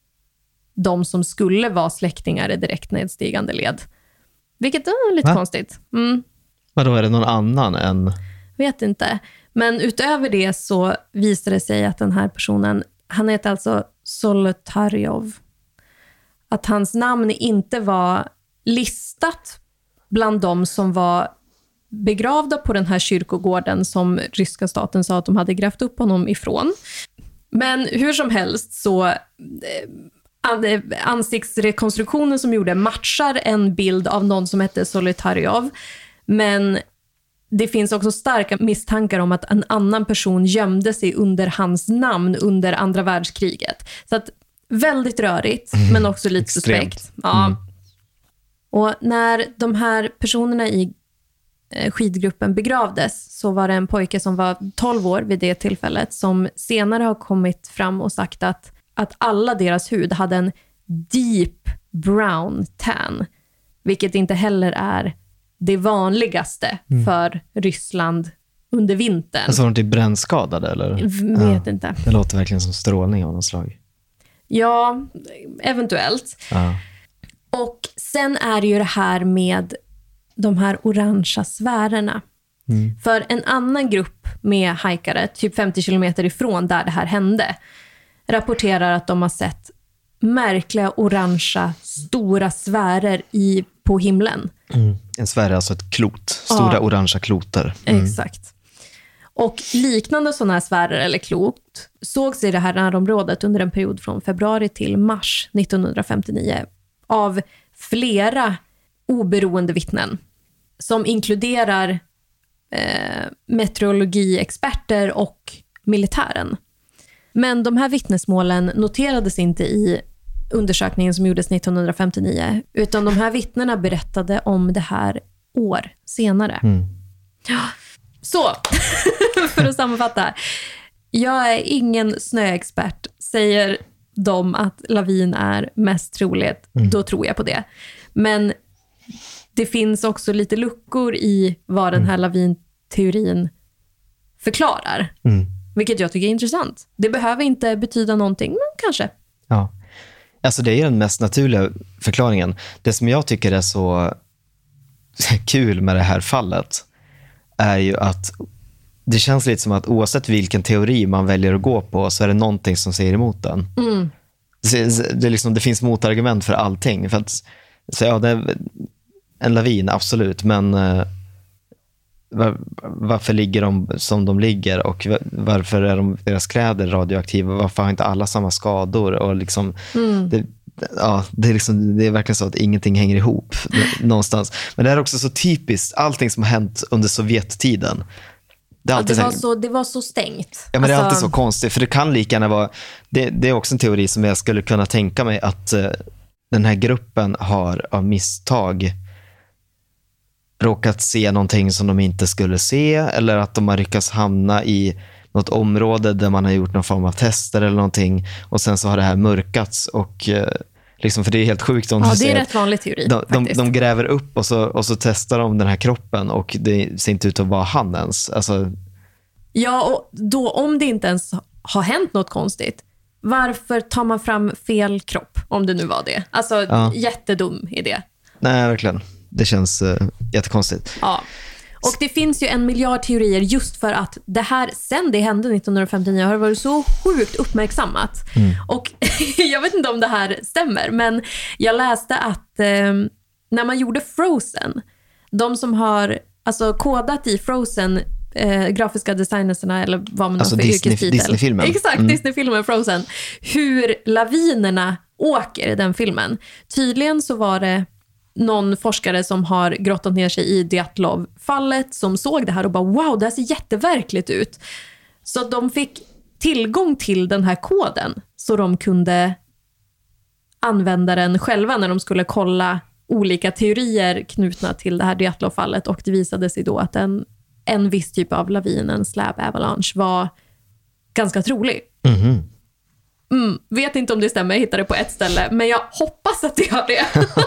de som skulle vara släktingar i direkt nedstigande led. Vilket är lite Va? konstigt. Mm. Vadå, är det någon annan än... Vet inte. Men utöver det så visade det sig att den här personen, han heter alltså Zolotaryov. Att hans namn inte var listat bland de som var begravda på den här kyrkogården som ryska staten sa att de hade grävt upp honom ifrån. Men hur som helst så eh, ansiktsrekonstruktionen som gjorde matchar en bild av någon som hette Zolotaryov. Men det finns också starka misstankar om att en annan person gömde sig under hans namn under andra världskriget. Så att väldigt rörigt, mm, men också lite extremt. suspekt. Ja. Mm. Och när de här personerna i skidgruppen begravdes så var det en pojke som var tolv år vid det tillfället som senare har kommit fram och sagt att, att alla deras hud hade en deep brown tan, vilket inte heller är det vanligaste mm. för Ryssland under vintern. Alltså var de typ brännskadade eller? Vet ja. inte. Det låter verkligen som strålning av något slag. Ja, eventuellt. Ja. Och sen är det ju det här med de här orangea sfärerna. Mm. För en annan grupp med hajkare, typ femtio kilometer ifrån där det här hände, rapporterar att de har sett märkliga orangea stora sfärer i, på himlen. Mm. En sfär är alltså ett klot. Stora ja. orangea kloter. Mm. Exakt. Och liknande sådana här sfärer eller klot sågs i det här närområdet under en period från februari till mars nittonhundrafemtionio av flera oberoende vittnen som inkluderar eh, meteorologiexperter och militären. Men de här vittnesmålen noterades inte i undersökningen som gjordes nittonhundrafemtionio, utan de här vittnena berättade om det här år senare. Mm. Så, för att sammanfatta. Jag är ingen snöexpert. Säger de att lavin är mest troligt, mm. då tror jag på det. Men det finns också lite luckor i vad den här lavinteorin förklarar. Mm. Vilket jag tycker är intressant. Det behöver inte betyda någonting, men kanske. Ja. Alltså det är den mest naturliga förklaringen. Det som jag tycker är så kul med det här fallet är ju att det känns lite som att oavsett vilken teori man väljer att gå på så är det någonting som säger emot den. Mm. Det, det, liksom, det finns motargument för allting. För att, så ja, det är en lavin, absolut. Men eh, var, varför ligger de som de ligger och varför är de, deras kläder radioaktiva? Varför har inte alla samma skador? Och liksom, mm. det, ja, det, är liksom, det är verkligen så att ingenting hänger ihop någonstans. Men det är också så typiskt, allting som har hänt under Sovjettiden. Det, ja, det, var så, det var så stängt. Ja, men alltså, det är alltid alltså... så konstigt. För det kan lika gärna vara... Det, det är också en teori som jag skulle kunna tänka mig att uh, den här gruppen har av misstag råkat se någonting som de inte skulle se. Eller att de har lyckats hamna i något område där man har gjort någon form av tester eller någonting. Och sen så har det här mörkats och... Uh, liksom, för det är helt sjukt om ja, du det är rätt att vanlig teori, de, de, de gräver upp och så, och så testar de den här kroppen och det ser inte ut att vara han ens. Alltså... Ja, och då om det inte ens har hänt något konstigt, varför tar man fram fel kropp om det nu var det? Alltså, ja. Jättedum idé. Nej, verkligen. Det känns uh, jättekonstigt. Ja. Och det finns ju en miljard teorier just för att det här, sen det hände nittonhundrafemtionio, har varit så sjukt uppmärksammat. Mm. Och jag vet inte om det här stämmer, men jag läste att eh, när man gjorde Frozen, de som har alltså kodat i Frozen, eh, grafiska designerserna eller vad man alltså har för Disney, yrkestitel. Disney-filmen. Exakt, mm. Disney-filmen Frozen. Hur lavinerna åker i den filmen. Tydligen så var det någon forskare som har grottat ner sig i Dyatlov-fallet som såg det här och bara wow, det här ser jätteverkligt ut. Så de fick tillgång till den här koden så de kunde använda den själva när de skulle kolla olika teorier knutna till det här Dyatlov-fallet, och det visade sig då att en, en viss typ av lavin, en slab avalanche, var ganska trolig. Mhm. Mm, vet inte om det stämmer, jag hittade det på ett ställe, men jag hoppas att det gör det.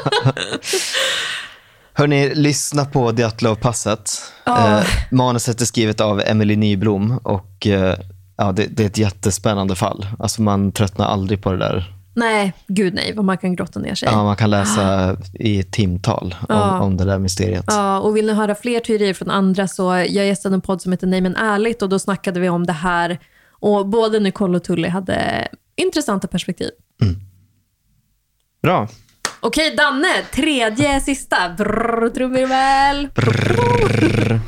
Hörrni, lyssna på Dyatlov-passet. Oh. Eh, manuset är skrivet av Emily Nyblom och eh, ja, det, det är ett jättespännande fall. Alltså man tröttnar aldrig på det där. Nej, gud nej, vad man kan grotta ner sig. Ja, man kan läsa i timtal om, Ja. om det där mysteriet. Ja, och vill ni höra fler teorier från andra så jag gästade en podd som heter Nej men ärligt, och då snackade vi om det här, och både Nicole och Tully hade intressanta perspektiv. Mm. Bra. Okej, Danne, tredje sista. Brrr, trumvirvel. Brrr.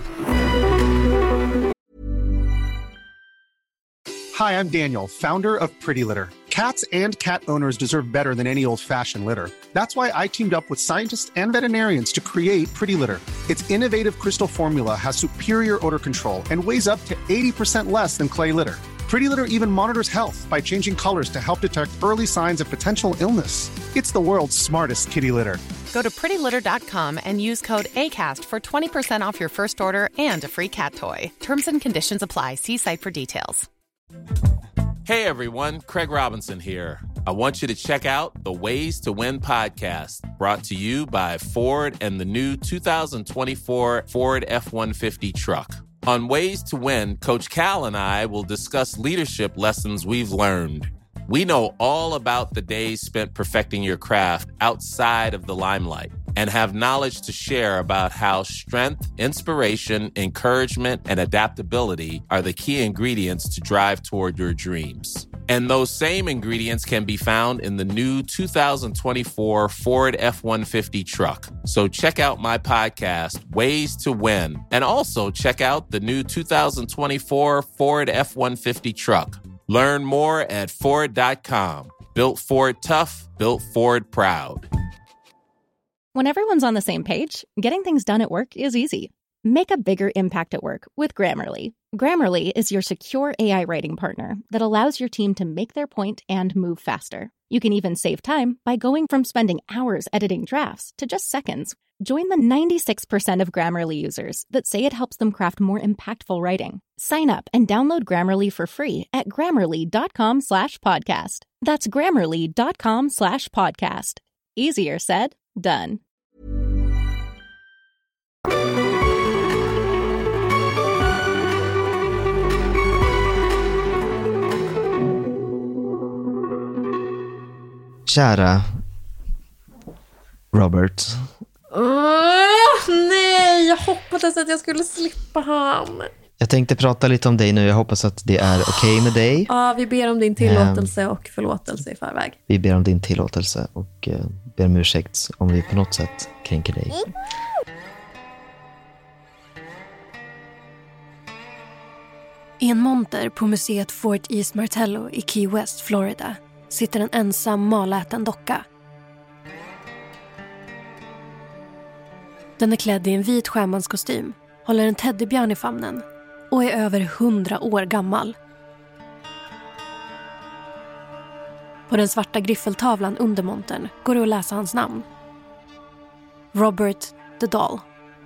Hi, I'm Daniel, founder of Pretty Litter. Cats and cat owners deserve better than any old-fashioned litter. That's why I teamed up with scientists and veterinarians to create Pretty Litter. Its innovative crystal formula has superior odor control and weighs up to eighty percent less than clay litter. Pretty Litter even monitors health by changing colors to help detect early signs of potential illness. It's the world's smartest kitty litter. Go to pretty litter dot com and use code ACAST for twenty percent off your first order and a free cat toy. Terms and conditions apply. See site for details. Hey everyone, Craig Robinson here. I want you to check out the Ways to Win podcast, brought to you by Ford and the new two thousand twenty-four Ford F one fifty truck. On Ways to Win, Coach Cal and I will discuss leadership lessons we've learned. We know all about the days spent perfecting your craft outside of the limelight and have knowledge to share about how strength, inspiration, encouragement, and adaptability are the key ingredients to drive toward your dreams. And those same ingredients can be found in the new two thousand twenty-four Ford F one fifty truck. So check out my podcast, Ways to Win, and also check out the new two thousand twenty-four Ford F one fifty truck. Learn more at Ford dot com. Built Ford tough, built Ford proud. When everyone's on the same page, getting things done at work is easy. Make a bigger impact at work with Grammarly. Grammarly is your secure A I writing partner that allows your team to make their point and move faster. You can even save time by going from spending hours editing drafts to just seconds. Join the ninety-six percent of Grammarly users that say it helps them craft more impactful writing. Sign up and download Grammarly for free at grammarly.com slash podcast. That's grammarly.com slash podcast. Easier said, done. Kära Robert. Oh, nej, jag hoppades att jag skulle slippa han. Jag tänkte prata lite om dig nu. Jag hoppas att det är okej okay med dig. Ja, vi ber om din tillåtelse um, och förlåtelse i förväg. Vi ber om din tillåtelse och uh, ber om ursäkt om vi på något sätt kränker dig. I en monter på museet Fort East Martello i Key West, Florida, sitter en ensam maläten docka. Den är klädd i en vit sjömanskostym, håller en teddybjörn i famnen och är över hundra år gammal. På den svarta griffeltavlan under montern går det att läsa hans namn. Robert the Doll.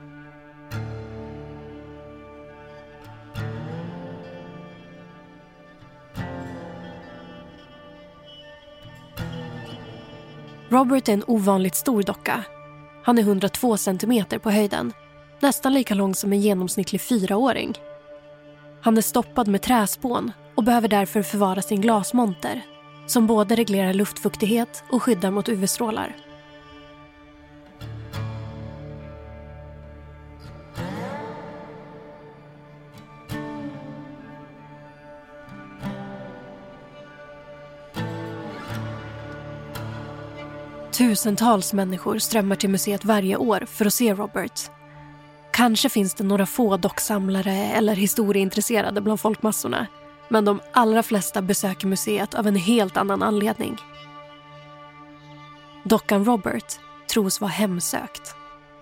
Robert är en ovanligt stor docka. Han är hundratvå centimeter på höjden, nästan lika lång som en genomsnittlig fyraåring. Han är stoppad med träspån och behöver därför förvara sin glasmonter, som både reglerar luftfuktighet och skyddar mot U V-strålar. Tusentals människor strömmar till museet varje år för att se Robert. Kanske finns det några få docksamlare eller historieintresserade bland folkmassorna, men de allra flesta besöker museet av en helt annan anledning. Dockan Robert tros vara hemsökt.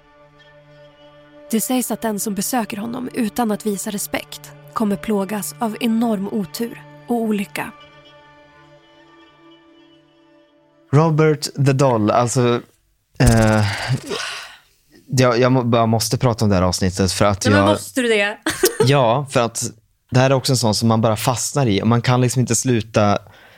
Det sägs att den som besöker honom utan att visa respekt kommer plågas av enorm otur och olycka. Robert the Doll, alltså eh, jag, jag bara måste prata om det här avsnittet för att Nej, jag... men måste du det? Ja, för att det här är också en sån som man bara fastnar i och man kan liksom inte sluta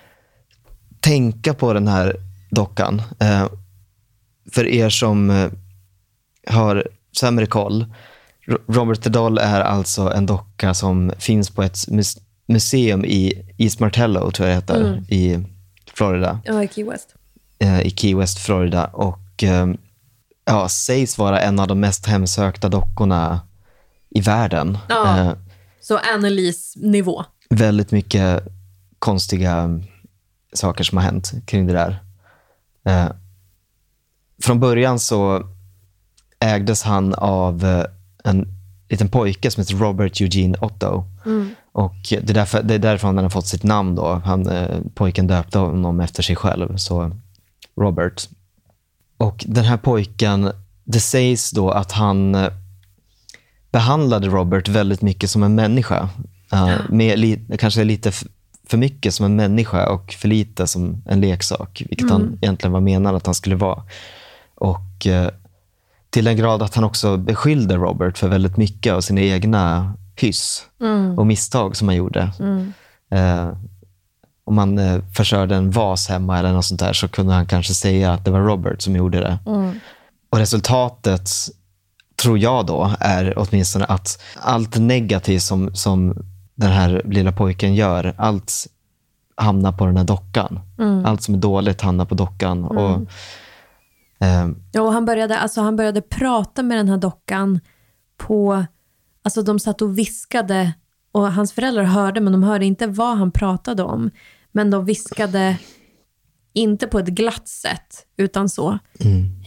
tänka på den här dockan. Eh, för er som eh, har sämre koll, Robert the Doll är alltså en docka som finns på ett mus- museum i East Martello, tror jag det heter, mm. i Florida. Ja, i Key West. I Key West, Florida, och ja, sägs vara en av de mest hemsökta dockorna i världen. Ja, eh, så Annelies-nivå. Väldigt mycket konstiga saker som har hänt kring det där. Eh, från början så ägdes han av en liten pojke som heter Robert Eugene Otto. Mm. Och det är, därför, det är därför han har fått sitt namn då. Han, eh, pojken döpte honom efter sig själv, så Robert. Och den här pojken, det sägs då att han eh, behandlade Robert väldigt mycket som en människa. Uh, med li- kanske lite f- för mycket som en människa och för lite som en leksak, vilket mm. han egentligen var menad att han skulle vara. Och eh, till en grad att han också beskyllde Robert för väldigt mycket av sina egna hyss mm. och misstag som han gjorde. Mm. Eh, om man eh, förstörde en vas hemma eller något sånt där, så kunde han kanske säga att det var Robert som gjorde det. Mm. Och resultatet, tror jag då, är åtminstone att allt negativt som, som den här lilla pojken gör, allt hamnar på den här dockan. Mm. Allt som är dåligt hamnar på dockan. Mm. Och eh, ja, och han började, alltså, han började prata med den här dockan på... Alltså de satt och viskade, och hans föräldrar hörde, men de hörde inte vad han pratade om. Men de viskade inte på ett glatt sätt, utan så. Mm.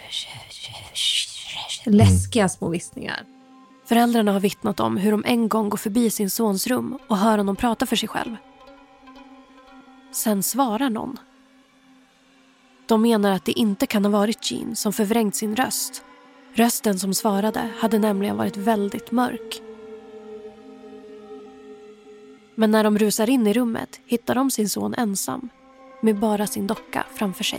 Läskiga små viskningar. Föräldrarna har vittnat om hur de en gång går förbi sin sons rum och hör honom prata för sig själv. Sen svarar någon. De menar att det inte kan ha varit Jean som förvrängt sin röst. Rösten som svarade hade nämligen varit väldigt mörk. Men när de rusar in i rummet hittar de sin son ensam, med bara sin docka framför sig.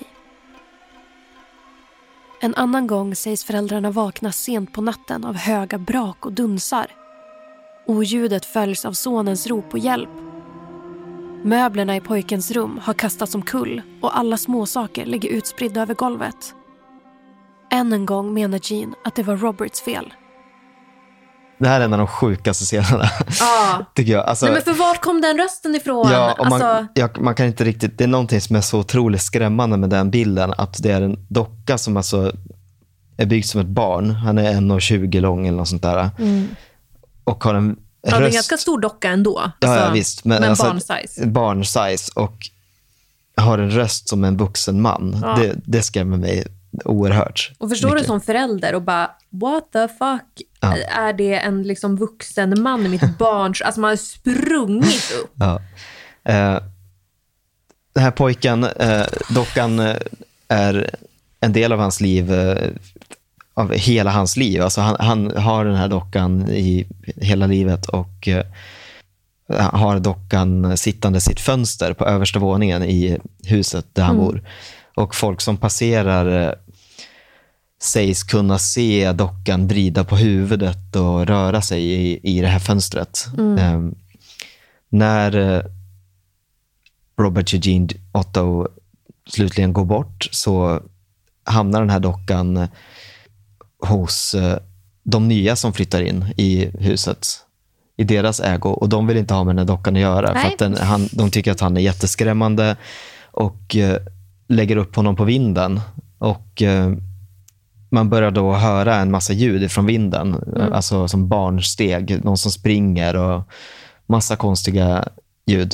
En annan gång sägs föräldrarna vakna sent på natten av höga brak och dunsar. Oljudet följs av sonens rop på hjälp. Möblerna i pojkens rum har kastats omkull och alla småsaker ligger utspridda över golvet. Än en gång menar Jean att det var Roberts fel. Det här är en av de sjukaste scenerna. Ja. Tycker jag. Alltså, nej, men för vart kom den rösten ifrån? Ja, och man, alltså... ja, man kan inte riktigt... Det är någonting som är så otroligt skrämmande med den bilden. Att det är en docka som alltså är byggd som ett barn. Han är en komma tjugo lång eller något sånt där. Mm. Och har en ja, röst... det är en ganska stor docka ändå. Alltså, ja, ja, visst. Men, men alltså, barnsize. Barnsize. Och har en röst som en vuxen man. Ja. Det, det skrämmer mig oerhört. Och förstår mycket. du som förälder och bara, what the fuck? Ja. Är det en liksom vuxen man i mitt barns... Alltså man har sprungit upp. Ja. Eh, den här pojken, eh, dockan eh, är en del av hans liv, eh, av hela hans liv. Alltså han, han har den här dockan i hela livet och eh, har dockan sittande i sitt fönster på översta våningen i huset där han Mm. bor. Och folk som passerar eh, sägs kunna se dockan vrida på huvudet och röra sig i, i det här fönstret. Mm. Eh, när eh, Robert Eugene Otto slutligen går bort så hamnar den här dockan hos eh, de nya som flyttar in i huset, i deras ägo, och de vill inte ha med den här dockan att göra. Nej. För att den, han, de tycker att han är jätteskrämmande och eh, lägger upp honom på vinden, och eh, man börjar då höra en massa ljud från vinden, Mm. alltså som barnsteg, någon som springer och massa konstiga ljud.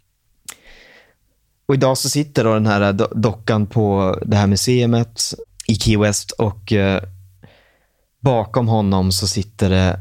Och idag så sitter då den här do- dockan på det här museet i Key West, och eh, bakom honom så sitter det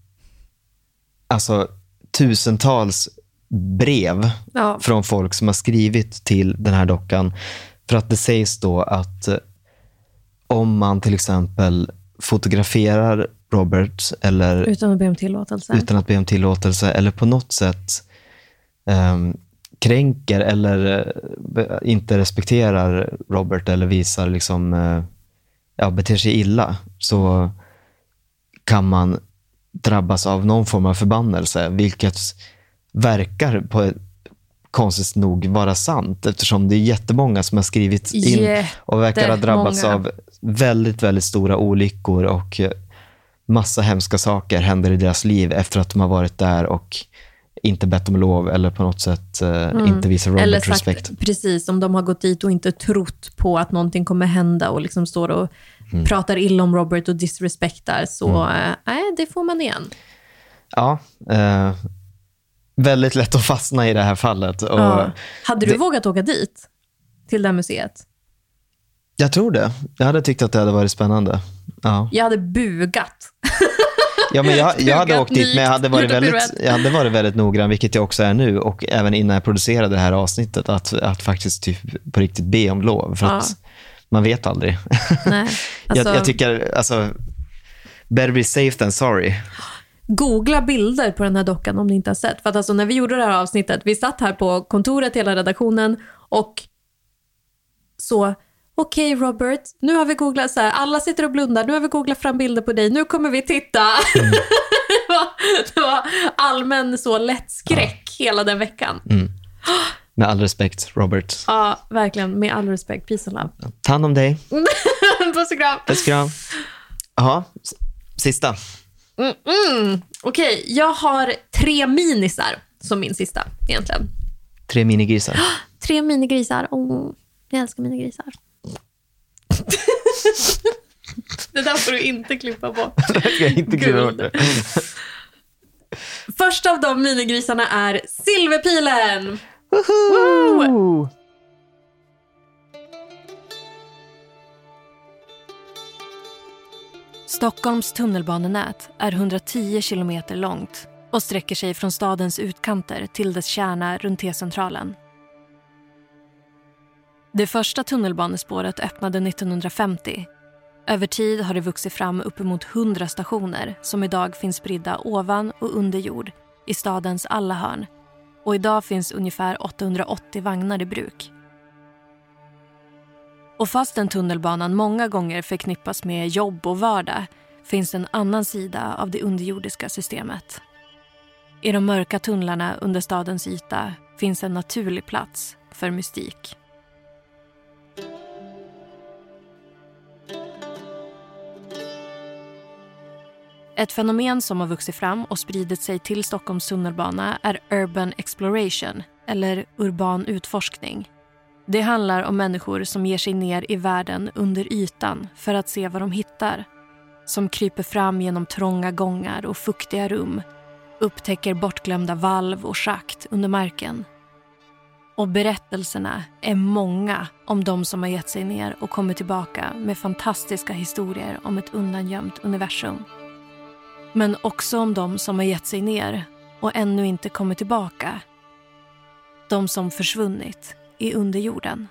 alltså tusentals brev Ja. från folk som har skrivit till den här dockan. För att det sägs då att eh, om man till exempel fotograferar Robert eller Utan att be om tillåtelse. utan att be om tillåtelse eller på något sätt ehm, kränker eller eh, inte respekterar Robert eller visar liksom eh, ja, beter sig illa, så kan man drabbas av någon form av förbannelse, vilket verkar på ett konstigt nog vara sant, eftersom det är jättemånga som har skrivit in och verkar ha drabbats Jättemånga. av väldigt, väldigt stora olyckor, och eh, massa hemska saker händer i deras liv efter att de har varit där och inte bett om lov eller på något sätt eh, Mm. inte visar Robert Eller sagt, respekt. precis, om de har gått dit och inte trott på att någonting kommer hända och liksom står och Mm. pratar illa om Robert och disrespektar, så Mm. eh, nej, det får man igen. Ja, eh, väldigt lätt att fastna i det här fallet. Och Ja. Hade du det- vågat åka dit? Till det här museet? Jag tror det. Jag hade tyckt att det hade varit spännande. Ja, Jag hade bugat. ja men jag, jag hade Bugat, åkt dit, men jag hade, varit gjort en väldigt, piruett. jag hade varit väldigt noggrann, vilket jag också är nu, och även innan jag producerade det här avsnittet, att, att faktiskt typ på riktigt be om lov, för Ja. att man vet aldrig. Nej, alltså, jag, jag tycker, alltså, better be safe than sorry. googla bilder på den här dockan om ni inte har sett. För att alltså, när vi gjorde det här avsnittet, vi satt här på kontoret, hela redaktionen, och så, okej Robert, nu har vi googlat så här, alla sitter och blundar, nu har vi googlat fram bilder på dig, nu kommer vi titta. Mm. det, var, det var allmän så lätt skräck hela den veckan. Mm. Med all respekt, Robert. Ja, verkligen, med all respekt, peace and love. Ta hand om dig. Puss och kram. Puss och kram. Jaha, s- sista. Mm, mm. Okej, jag har tre minisar som min sista egentligen. Tre minigrisar. Tre minigrisar. Oh, jag älskar minigrisar. Det där får du inte klippa bort. Jag ska inte klippa bort det. Första av de minigrisarna är Silverpilen. Woohoo! Stockholms tunnelbanenät är hundratio kilometer långt och sträcker sig från stadens utkanter till dess kärna runt T-centralen. Det första tunnelbanespåret öppnade nittonhundrafemtio. Över tid har det vuxit fram uppemot hundra stationer som idag finns spridda ovan och under jord i stadens alla hörn. Och idag finns ungefär åttahundraåttio vagnar i bruk. Och fastän tunnelbanan många gånger förknippas med jobb och vardag finns en annan sida av det underjordiska systemet. I de mörka tunnlarna under stadens yta finns en naturlig plats för mystik. Ett fenomen som har vuxit fram och spridit sig till Stockholms tunnelbana är urban exploration, eller urban utforskning. Det handlar om människor som ger sig ner i världen under ytan för att se vad de hittar. Som kryper fram genom trånga gångar och fuktiga rum, upptäcker bortglömda valv och schakt under marken. Och berättelserna är många om de som har gett sig ner och kommit tillbaka med fantastiska historier om ett undangömt universum. Men också om de som har gett sig ner och ännu inte kommit tillbaka. De som försvunnit i underjorden.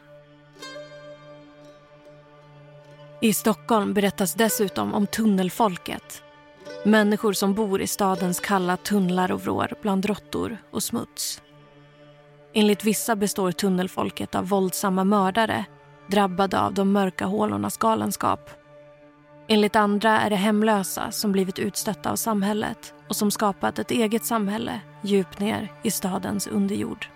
I Stockholm berättas dessutom om tunnelfolket. Människor som bor i stadens kalla tunnlar och vrår bland råttor och smuts. Enligt vissa består tunnelfolket av våldsamma mördare drabbade av de mörka hålornas galenskap. Enligt andra är det hemlösa som blivit utstötta av samhället och som skapat ett eget samhälle djupt ner i stadens underjord.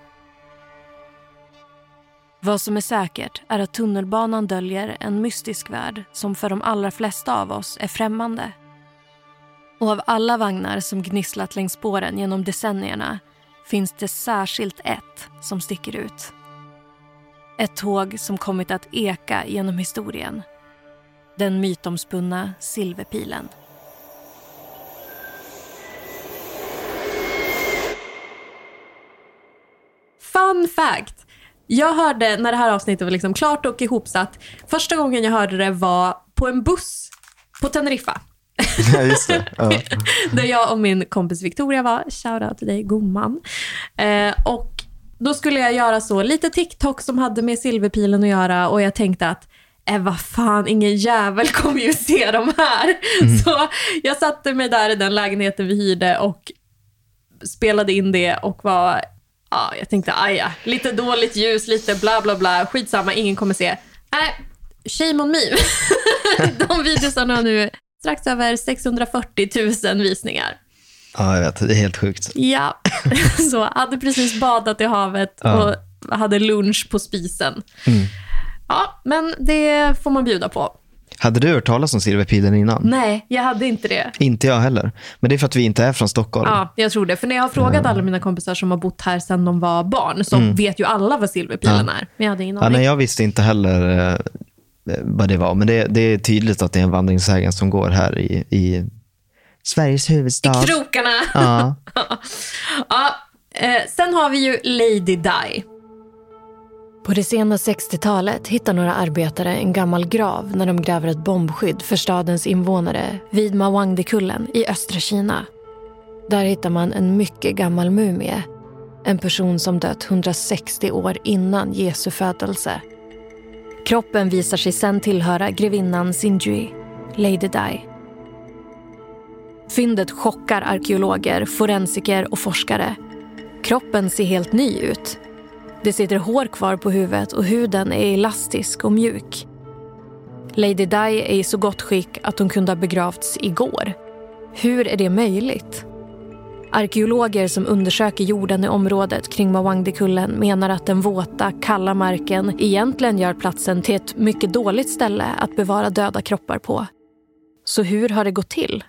Vad som är säkert är att tunnelbanan döljer en mystisk värld som för de allra flesta av oss är främmande. Och av alla vagnar som gnisslat längs spåren genom decennierna finns det särskilt ett som sticker ut. Ett tåg som kommit att eka genom historien. Den mytomspunna Silverpilen. Fun fact. Jag hörde när det här avsnittet var liksom klart och ihopsatt. Första gången jag hörde det var på en buss på Teneriffa. Ja, just det. Ja. Där jag och min kompis Victoria var. Shoutout till dig, gumman. Eh, och då skulle jag göra så lite TikTok som hade med Silverpilen att göra. Och jag tänkte att äh, vad fan, ingen jävel kommer ju se de här. Mm. Så jag satte mig där i den lägenheten vi hyrde och spelade in det och var... Ja, jag tänkte, aja, lite dåligt ljus, lite bla bla bla, skitsamma, ingen kommer se. Nej, shame on me. De videosarna har nu strax över sexhundrafyrtio tusen visningar. Ja, jag vet, det är helt sjukt. Ja, så hade precis badat i havet ja. och hade lunch på spisen. Mm. Ja, men det får man bjuda på. Hade du hört talas om Silverpilen innan? Nej, jag hade inte det. Inte jag heller. Men det är för att vi inte är från Stockholm. Ja, jag tror det. För när jag har frågat mm. alla mina kompisar som har bott här sedan de var barn så mm. vet ju alla vad Silverpilen ja. är. Men jag hade ingen aning. Ja, nej, jag visste inte heller eh, vad det var. Men det, det är tydligt att det är en vandringssägen som går här i, i Sveriges huvudstad. I krokarna. Ja. ja eh, sen har vi ju Lady Di. På det sena sextiotalet hittar några arbetare en gammal grav när de gräver ett bombskydd för stadens invånare vid Mawangdekullen i östra Kina. Där hittar man en mycket gammal mumie. En person som dött hundrasextio år innan Jesu födelse. Kroppen visar sig sedan tillhöra grevinnan Xinjue, Lady Di. Fyndet chockar arkeologer, forensiker och forskare. Kroppen ser helt ny ut. Det sitter hår kvar på huvudet och huden är elastisk och mjuk. Lady Di är i så gott skick att hon kunde ha begravts igår. Hur är det möjligt? Arkeologer som undersöker jorden i området kring Mawangdekullen menar att den våta, kalla marken egentligen gör platsen till ett mycket dåligt ställe att bevara döda kroppar på. Så hur har det gått till?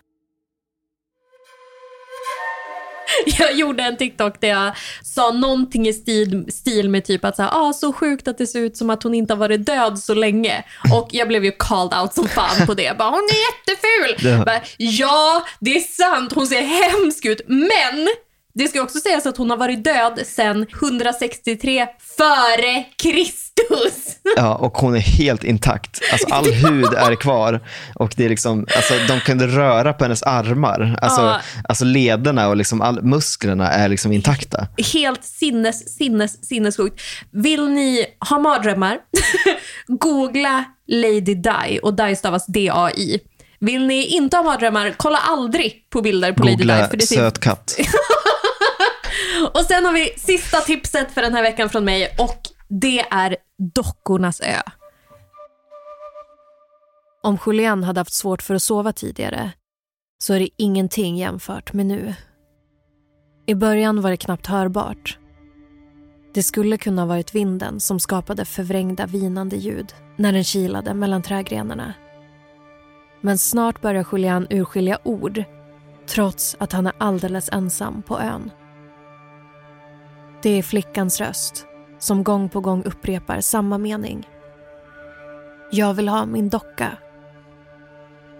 Jag gjorde en TikTok där jag sa någonting i stil, stil med typ att så, här, ah, så sjukt att det ser ut som att hon inte har varit död så länge. Och jag blev ju called out som fan på det. Bara, hon är jätteful! Ja. Bara, ja, det är sant. Hon ser hemsk ut. Men det ska också sägas att hon har varit död sedan hundrasextiotre före Kristus. Ja, och hon är helt intakt. Alltså all hud är kvar. Och det är liksom, alltså de kunde röra på hennes armar. Alltså, ja. alltså lederna och liksom all, musklerna är liksom intakta. Helt sinnes, sinnes, sinnessjukt. Vill ni ha mardrömmar? Googla Lady Di. Och Di stavas D A I. Vill ni inte ha mardrömmar, kolla aldrig på bilder på Googla Lady Di. För det söt katt. Och sen har vi sista tipset för den här veckan från mig. Och det är Dockornas ö. Om Julian hade haft svårt för att sova tidigare så är det ingenting jämfört med nu. I början var det knappt hörbart. Det skulle kunna ha varit vinden som skapade förvrängda vinande ljud när den kilade mellan trädgrenarna. Men snart börjar Julian urskilja ord trots att han är alldeles ensam på ön. Det är flickans röst som gång på gång upprepar samma mening. Jag vill ha min docka.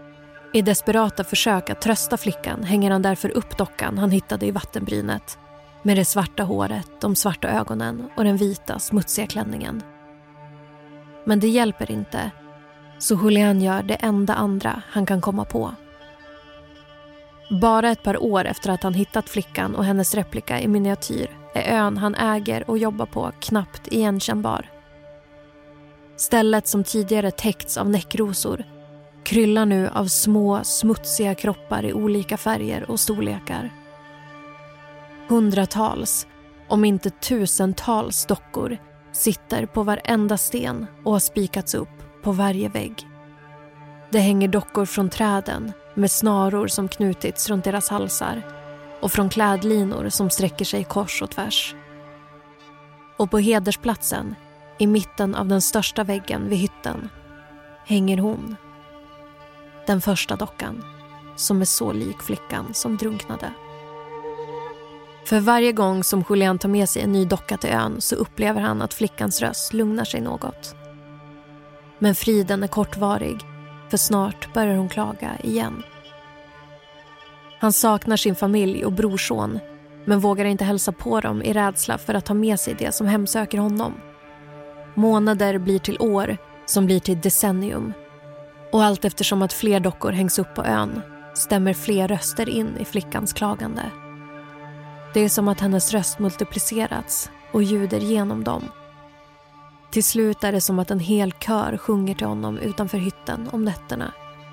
I desperata försök att trösta flickan hänger han därför upp dockan han hittade i vattenbrynet Med det svarta håret, de svarta ögonen och den vita, smutsiga klänningen. Men det hjälper inte, så Julian gör det enda andra han kan komma på. Bara ett par år efter att han hittat flickan och hennes replika i miniatyr är ön han äger och jobbar på knappt igenkännbar. Stället som tidigare täckts av näckrosor kryllar nu av små, smutsiga kroppar i olika färger och storlekar. Hundratals, om inte tusentals dockor sitter på varenda sten och har spikats upp på varje vägg. Det hänger dockor från träden med snaror som knutits runt deras halsar och från klädlinor som sträcker sig kors och tvärs. Och på hedersplatsen, i mitten av den största väggen vid hytten, hänger hon. Den första dockan, som är så lik flickan som drunknade. För varje gång som Julian tar med sig en ny docka till ön så upplever han att flickans röst lugnar sig något. Men friden är kortvarig, för snart börjar hon klaga igen. Han saknar sin familj och brorson, men vågar inte hälsa på dem i rädsla för att ta med sig det som hemsöker honom. Månader blir till år, som blir till decennium. Och allt eftersom att fler dockor hängs upp på ön stämmer fler röster in i flickans klagande. Det är som att hennes röst multiplicerats och ljuder genom dem. Till slut är det som att en hel kör sjunger till honom utanför hytten om nätterna.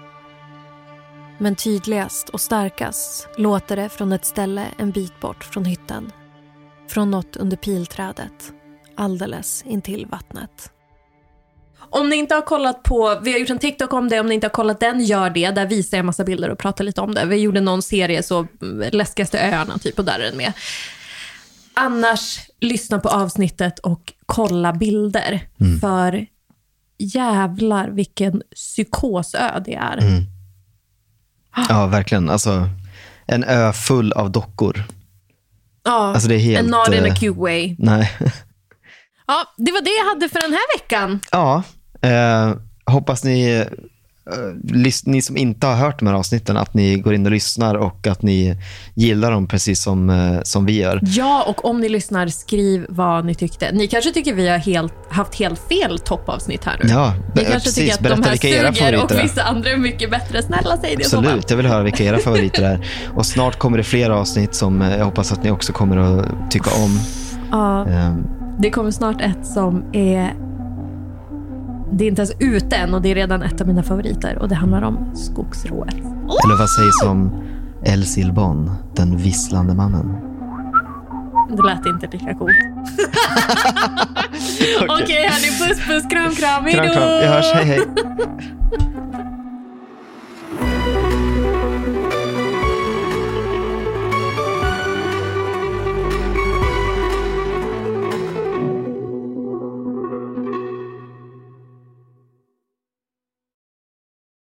Men tydligast och starkast låter det från ett ställe en bit bort från hytten. Från något under pilträdet, alldeles intill vattnet. Om ni inte har kollat på, vi har gjort en TikTok om det, om ni inte har kollat den, gör det. Där visar jag en massa bilder och pratar lite om det. Vi gjorde någon serie, så läskigaste öarna typ, och där är den med. Annars, lyssna på avsnittet och kolla bilder. Mm. För jävlar vilken psykosö det är. Mm. Ja, verkligen. Alltså, en ö full av dockor. Ja, alltså, det är helt, and not in a uh, cute way. Nej. Ja, det var det jag hade för den här veckan. Ja, eh, hoppas ni, eh, lys- ni som inte har hört de här avsnitten, att ni går in och lyssnar och att ni gillar dem precis som, eh, som vi gör. Ja, och om ni lyssnar, skriv vad ni tyckte. Ni kanske tycker vi har helt, haft helt fel toppavsnitt här nu. Ja, ni kanske precis. tycker att Berätta de här vilka era suger och favoriter är. vissa andra är mycket bättre. Snälla, säg det. Absolut, jag vill höra vilka era favoriter är. Och snart kommer det fler avsnitt som jag hoppas att ni också kommer att tycka om. Ja. Eh, Det kommer snart ett som är... Det är inte ens ute än och det är redan ett av mina favoriter. Och det handlar om skogsrået. Oh! Eller vad sägs om El Silbon, den visslande mannen? Det lät inte lika coolt. Okej, okay, hörni, puss, puss, kram, kram. Hejdå! Kram, kram. Vi hörs, hej, hej.